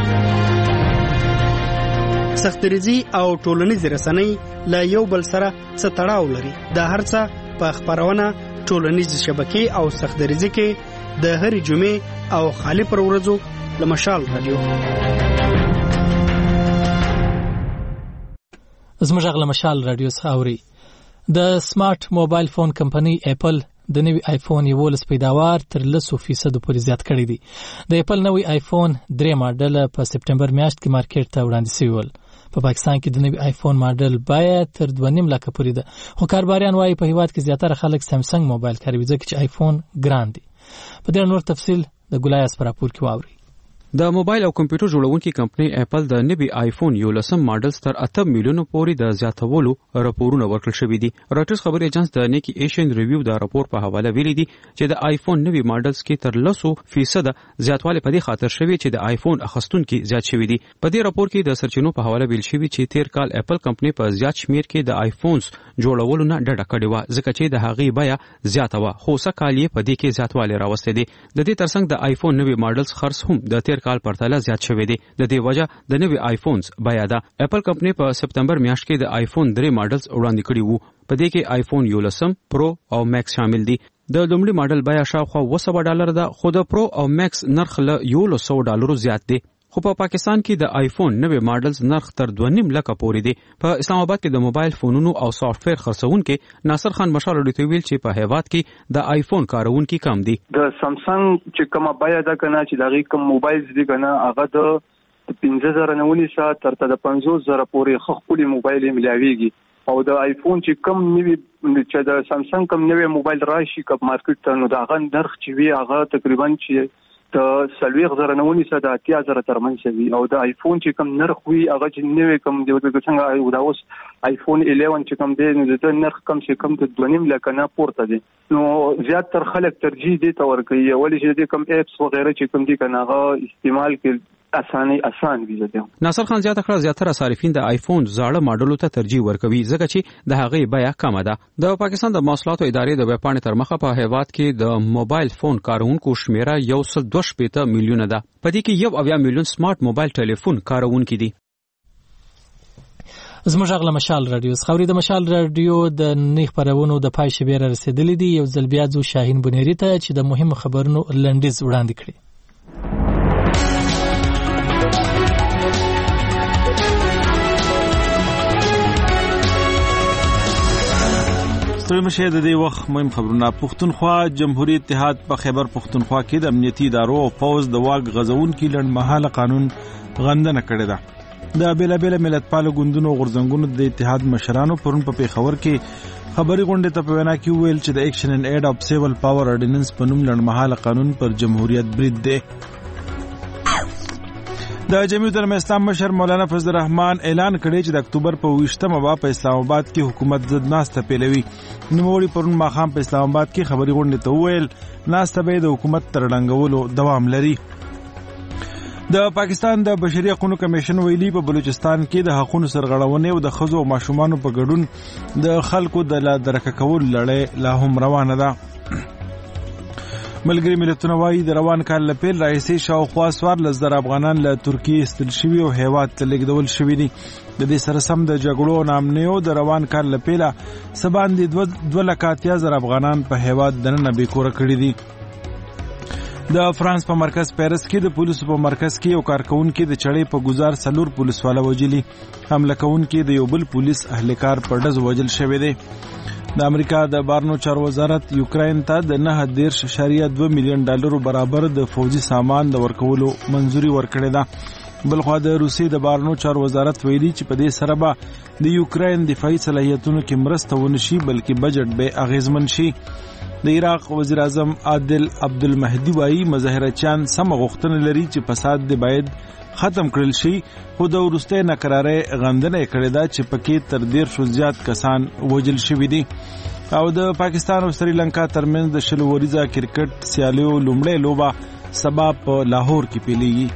سختدریزي او ټولنیز رسنۍ له یو بل سره څه تړاو لري؟ دا هر څه په خبرونه ټولنیز شبکې او سختدریزي کې د هرې جمعې او خالي پر ورځو له مشال رادیو. زموږ غږ له مشال رادیو څخه اوري. د سمارټ موبایل فون کمپنی اپل د نوي آیفون یولس پیداوار تر لسو فیصد پورې زیات کړی دی. د اپل نوي آیفون درې ماډل په سپټمبر میاشت کې مارکیټ ته وړاندې شوی ول. په پاکستان کې د نوي آیفون ماډل بیه تر دوه نیم لکه پورې ده، خو کاروباریان وایي په هیواد کې زیاتره خلک سامسنګ موبایل کاروي ځکه چې آیفون ګران دی. په دې نور تفصیل د ګلای اسپراپور کې واوري. د موبایل او کمپیوټر جوړونکي کمپنی اپل د نوي آیفون یولسم ماډل تر اته میلیونو پورې د زیاتولو راپورونه ورکړل شوي دي. راټرز خبري ایجنس د نیکی ایشین ریویو دا راپور په حواله ویلي دي چې د آیفون نوي ماډلز کې تر لسو فیصد زیاتوالی په دې خاطر شوی چې د آیفون اخستونکي زیات شوي دي. په دې راپور کې د سرچینو په حواله ویل شوی چې تیر کال اپل کمپنی په زیات شمیر کې د آیفونز جوړولو نه ډډه کړې و ځکه چې د هغې بیه زیاته و، خو څه کال یې په دې کې زیاتوالی راوستی دی. د دې ترڅنګ د آیفون نوي ماډلز خرڅ هم د تیر کال پرتله زیات شوی دی. د دې وجه د نوي آیفونز بیه ده. اپل کمپنی په سپتمبر میاشت کې د آیفون درې ماډلز وړاندې کړي وو. په دې کې آیفون یولسم، پرو او میکس شامل دي. د لومړي ماډل بیه شاوخوا اوه سوه ډالر ده، خو د پرو او میکس نرخ له یولس سوه ډالرو زیات دی. خو په پاکستان کې د آیفون نوي ماډلز نرخ تر دوه نیم لکه پورې دی. په اسلام آباد کې د موبایل فونونو او سافټویر خرڅونکي ناصر خان مشال ډیټ ویل چې په هیواد کې د آیفون کارونکي کم دي. د سامسنګ چې کومه بیه ده کنه چې دغه کوم موبایل دي کنه هغه د پنځه زره نه ونیسه تر ته د پنځوس زره پورې خپل موبایل ملاويږي، او د آیفون چې کم نوي چې د سامسنګ کم نوي موبایل راشي کپ مارکیټ ته نو دغه نرخ چې وی هغه تقریبا چې د سلويغ زره نه ونیسه د اتیا زره ترمنځ وي، او د آیفون چې کم نرخ وي هغه چې نوي کم دی د څنګه د اوس آیفون الیون چې کم دی نو د نرخ کم چې کم د دوه نیم لکه نه پورته دی. نو زیات تر خلک ترجیح دي تور کوي ولې چې د کم اپس وغیرہ چې کم دي کنه هغه استعمال کوي اسانه اسان وي. ناصر خان زیاته کړه زیاتره صارفین د آیفون زاړه ماډلو ته ترجیح ورکوي ځکه چې د هغې بیه کمه ده. د پاکستان د مواصلاتو ادارې د ویبپاڼې تر مخه په هیواد کې د موبایل فون کارونکو شمیره یو سل دوه شپېته میلیونه ده. په دې کې یو اویا میلیون سمارټ موبایل ټلیفون کارونکي دي. زموږ غږ له مشال رادیو څخه د مشال رادیو د نړۍ خبرونو د پای شبیر رسیدلې دي. یو ځل بیا ځو شاهین بنيري ته چې د مهمو خبرونو لنډیز وړاندې کړي. ستړي مشه د دې وخت مهم خبرونه. پښتونخوا جمهوریت اتحاد په خیبر پښتونخوا کې د امنیتي ادارو او پوز د واګ غزونکو لړمحاله قانون غندنه کړې ده. د بیلابیل ملتپالو ګوندونو غورځنګونو د اتحاد مشرانو پرون په پیښور کې خبري غونډه ته په وینا کې ویل چې د ایکشن ان ایډ اف سیول پاور اورډیننس په نوم لړمحاله قانون پر جمهوریت برید دی. د جمعیت العلماء اسلام مشر مولانا فضل الرحمن اعلان کړی چې د اکتوبر په ویشتمه به په اسلام آباد کې حکومت ضد ناسته پیلوي. نوموړي پرون ماښام په اسلام آباد کې خبري غونډه ته ویل ناسته به د حکومت تر ړنګولو دوام لري. د پاکستان د بشري حقوقو کمیشن ویلي په بلوچستان کې د حقوقو سرغړونې او د ښځو او ماشومانو په ګډون د خلکو د لا درک کول لړۍ لا هم روانه ده. ملګری ملتونه وايي د روان کال له پیل راهیسې شاوخوا څوارلس زره افغانان له ترکیې ایستل شوي او هیواد ته لیږدول شوي دي. د دې سره سم د جګړو او ناامنیو د روان کال له پیله څه باندې دوه لکه اتیا زره افغانان په هیواد دننه بېکوره کړي دي. د فرانس په مرکز پیرس کې د پولیسو په مرکز کې یو کارکونکي د چړې په ګزار څلور پولیسواله وژلي. حمله کوونکي د یو بل پولیس اهلکار په ډز وژل شوی دی. د امریکا د بارنو چارو وزارت یوکراین ته د نه دېرش اعشاریه دوه میلیون ډالرو برابر د فوجي سامان د ورکولو منځوري ورکړې ده. بلخوا د روسیې د بارنو چارو وزارت ویلي چې په دې سره به د یوکراین دفاعي صلاحیتونو کې مرسته ونشي بلکې بجټ به اغیزمن شي. د عراق وزیر اعظم عادل عبدالمهدي وایي مظاهرچیان سم غوښتنه لري چې فساد د باید ختم کړل شي، خو د وروستۍ ناکرارۍ غندنه یې کړې ده چې پکې تر دیرشو زیات کسان وژل شوي دي. او د پاکستان او سریلانکا ترمنځ د شلو وریزه کرکټ سیالیو لومړۍ لوبه سبا په لاهور کې پیلیږي.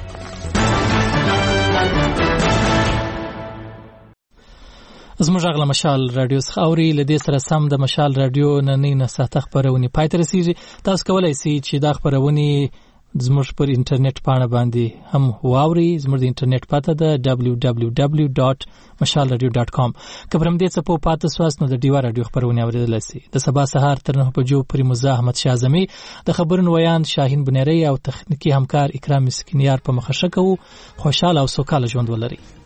زموږ غږ له مشال رادیو څخه اوري. له دې سره سم د مشال رادیو نننۍ نساته خپرونې پای ته رسیږي. تاسو کولی شئ چې دا خپرونې زموږ پر انټرنیټ پاڼه باندې هم واوري. زموږ د انټرنیټ پته ده دبلیو دبلیو دبلیو ډاټ مشال رادیو ډاټ کام. که پر همدې څه پوه پاته سواست نو د ډیوا رادیو خپرونې اورېدلی سئ. د سبا سهار تر نهه بجو پورې موزه احمد شاه اعظمي، د خبرونو ویاند شاهین بنیری او تخنیکي همکار اکرام مسکینیار په مخه ښه کوو. خوشحاله او سوکاله ژوند ولرئ.